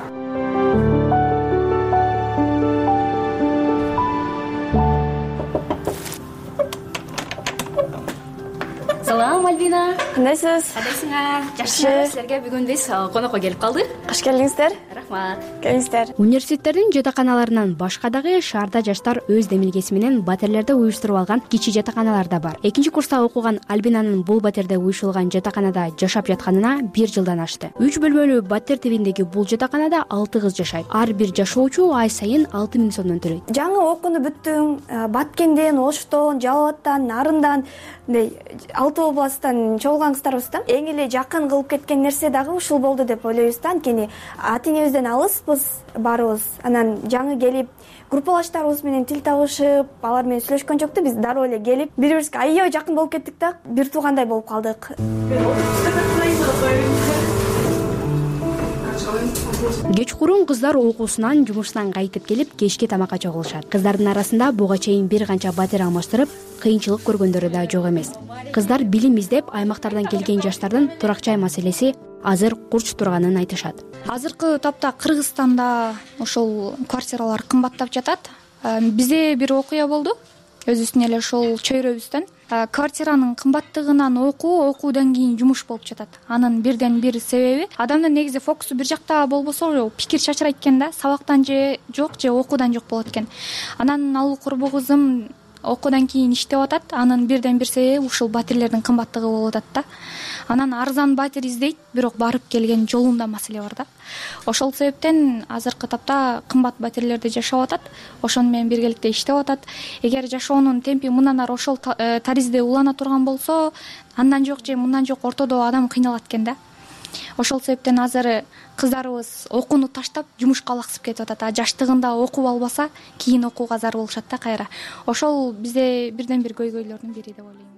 Салам, Альбина. Кандайсыз? Кандайсыңар? Жакшы. Силерге бүгүн биз конокко келип калдык. Каш келдиңиздер. Рахмат. Келиңиздер. Университеттердин жатаканаларынан башка дагы шаарда жаштар өз демилгеси менен батирлерде уюштуруп алган кичи жатаканалар да бар. 2-курста окуган Альбинанын бул батирде уюштурулган жатаканада жашап жатканына 1 жылдан ашты. 3 бөлмөлүү батир тибиндеги бул жатаканада 6 кыз жашайт. Ар бир жашоочу ай сайын 6000 сомдон төлөйт. Жаңы окууну бүттүң, Баткенден, Оштон, Жалал Абадтан, Нарындан, Алты областтан чогулган кыздарбыз да. Эң эле жакын кылып кеткен нерсе дагы ушул болду деп ойлойбуз да. Анткени ата энебизден алыспыз баарыбыз. Анан жаңы келип, группалаштарыбыз менен тил табышып, алар менен сүйлөшкөн жок да. Биз дароо эле келип, бири-бирибизге аябай жакын болуп кеттик да. Бир туугандай болуп калдык. кечкурун кыздар окуусунан жумушунан кайтып келип кечки тамакка чогулушат. Кыздардын арасында буга чейин бир канча батир алмаштырып кыйынчылык көргөндөрү да жок эмес. Кыздар билим издеп аймактардан келген жаштардын турак жай маселеси азыр курч турганын айтышат. Азыркы тапта Кыргызстанда ошол квартиралар кымбаттап жатат. Бизде бир окуя болду. Өзүбүздүн эле ошол чөйрөбүздөн квартиранын кымбаттыгынан окуудан кийин жумуш болуп жатат. Анын бирден бир себеби адамдын негизи фокусу бир жакта болбосо пикир чачырайт экен да, сабактан же окуудан жок болот экен. Анан ал курбу кызым окуудан кийин иштеп атат. Анын бирден бир себеби ушул батирлердин кымбаттыгы болуп атат да. Анан арзан батир издейт, бирок барып келген жолунда маселе бар да. Ошол себептен азыркы тапта кымбат батирлерде жашап атат. Ошону менен биргеликте иштеп атат. Эгер жашоонун темпи мындан ары ошол таризде улана турган болсо, андан жок же мындан жок ортодо адам кыйналат экен да. Ошол себептен азыр кыздарыбыз окууну таштап жумушка алаксып кетип атат. Жаштыгында окуп албаса, кийин окууга зар болушат да кайра. Ошол бизде бирден бир көйгөйлөрдүн бири деп ойлойм.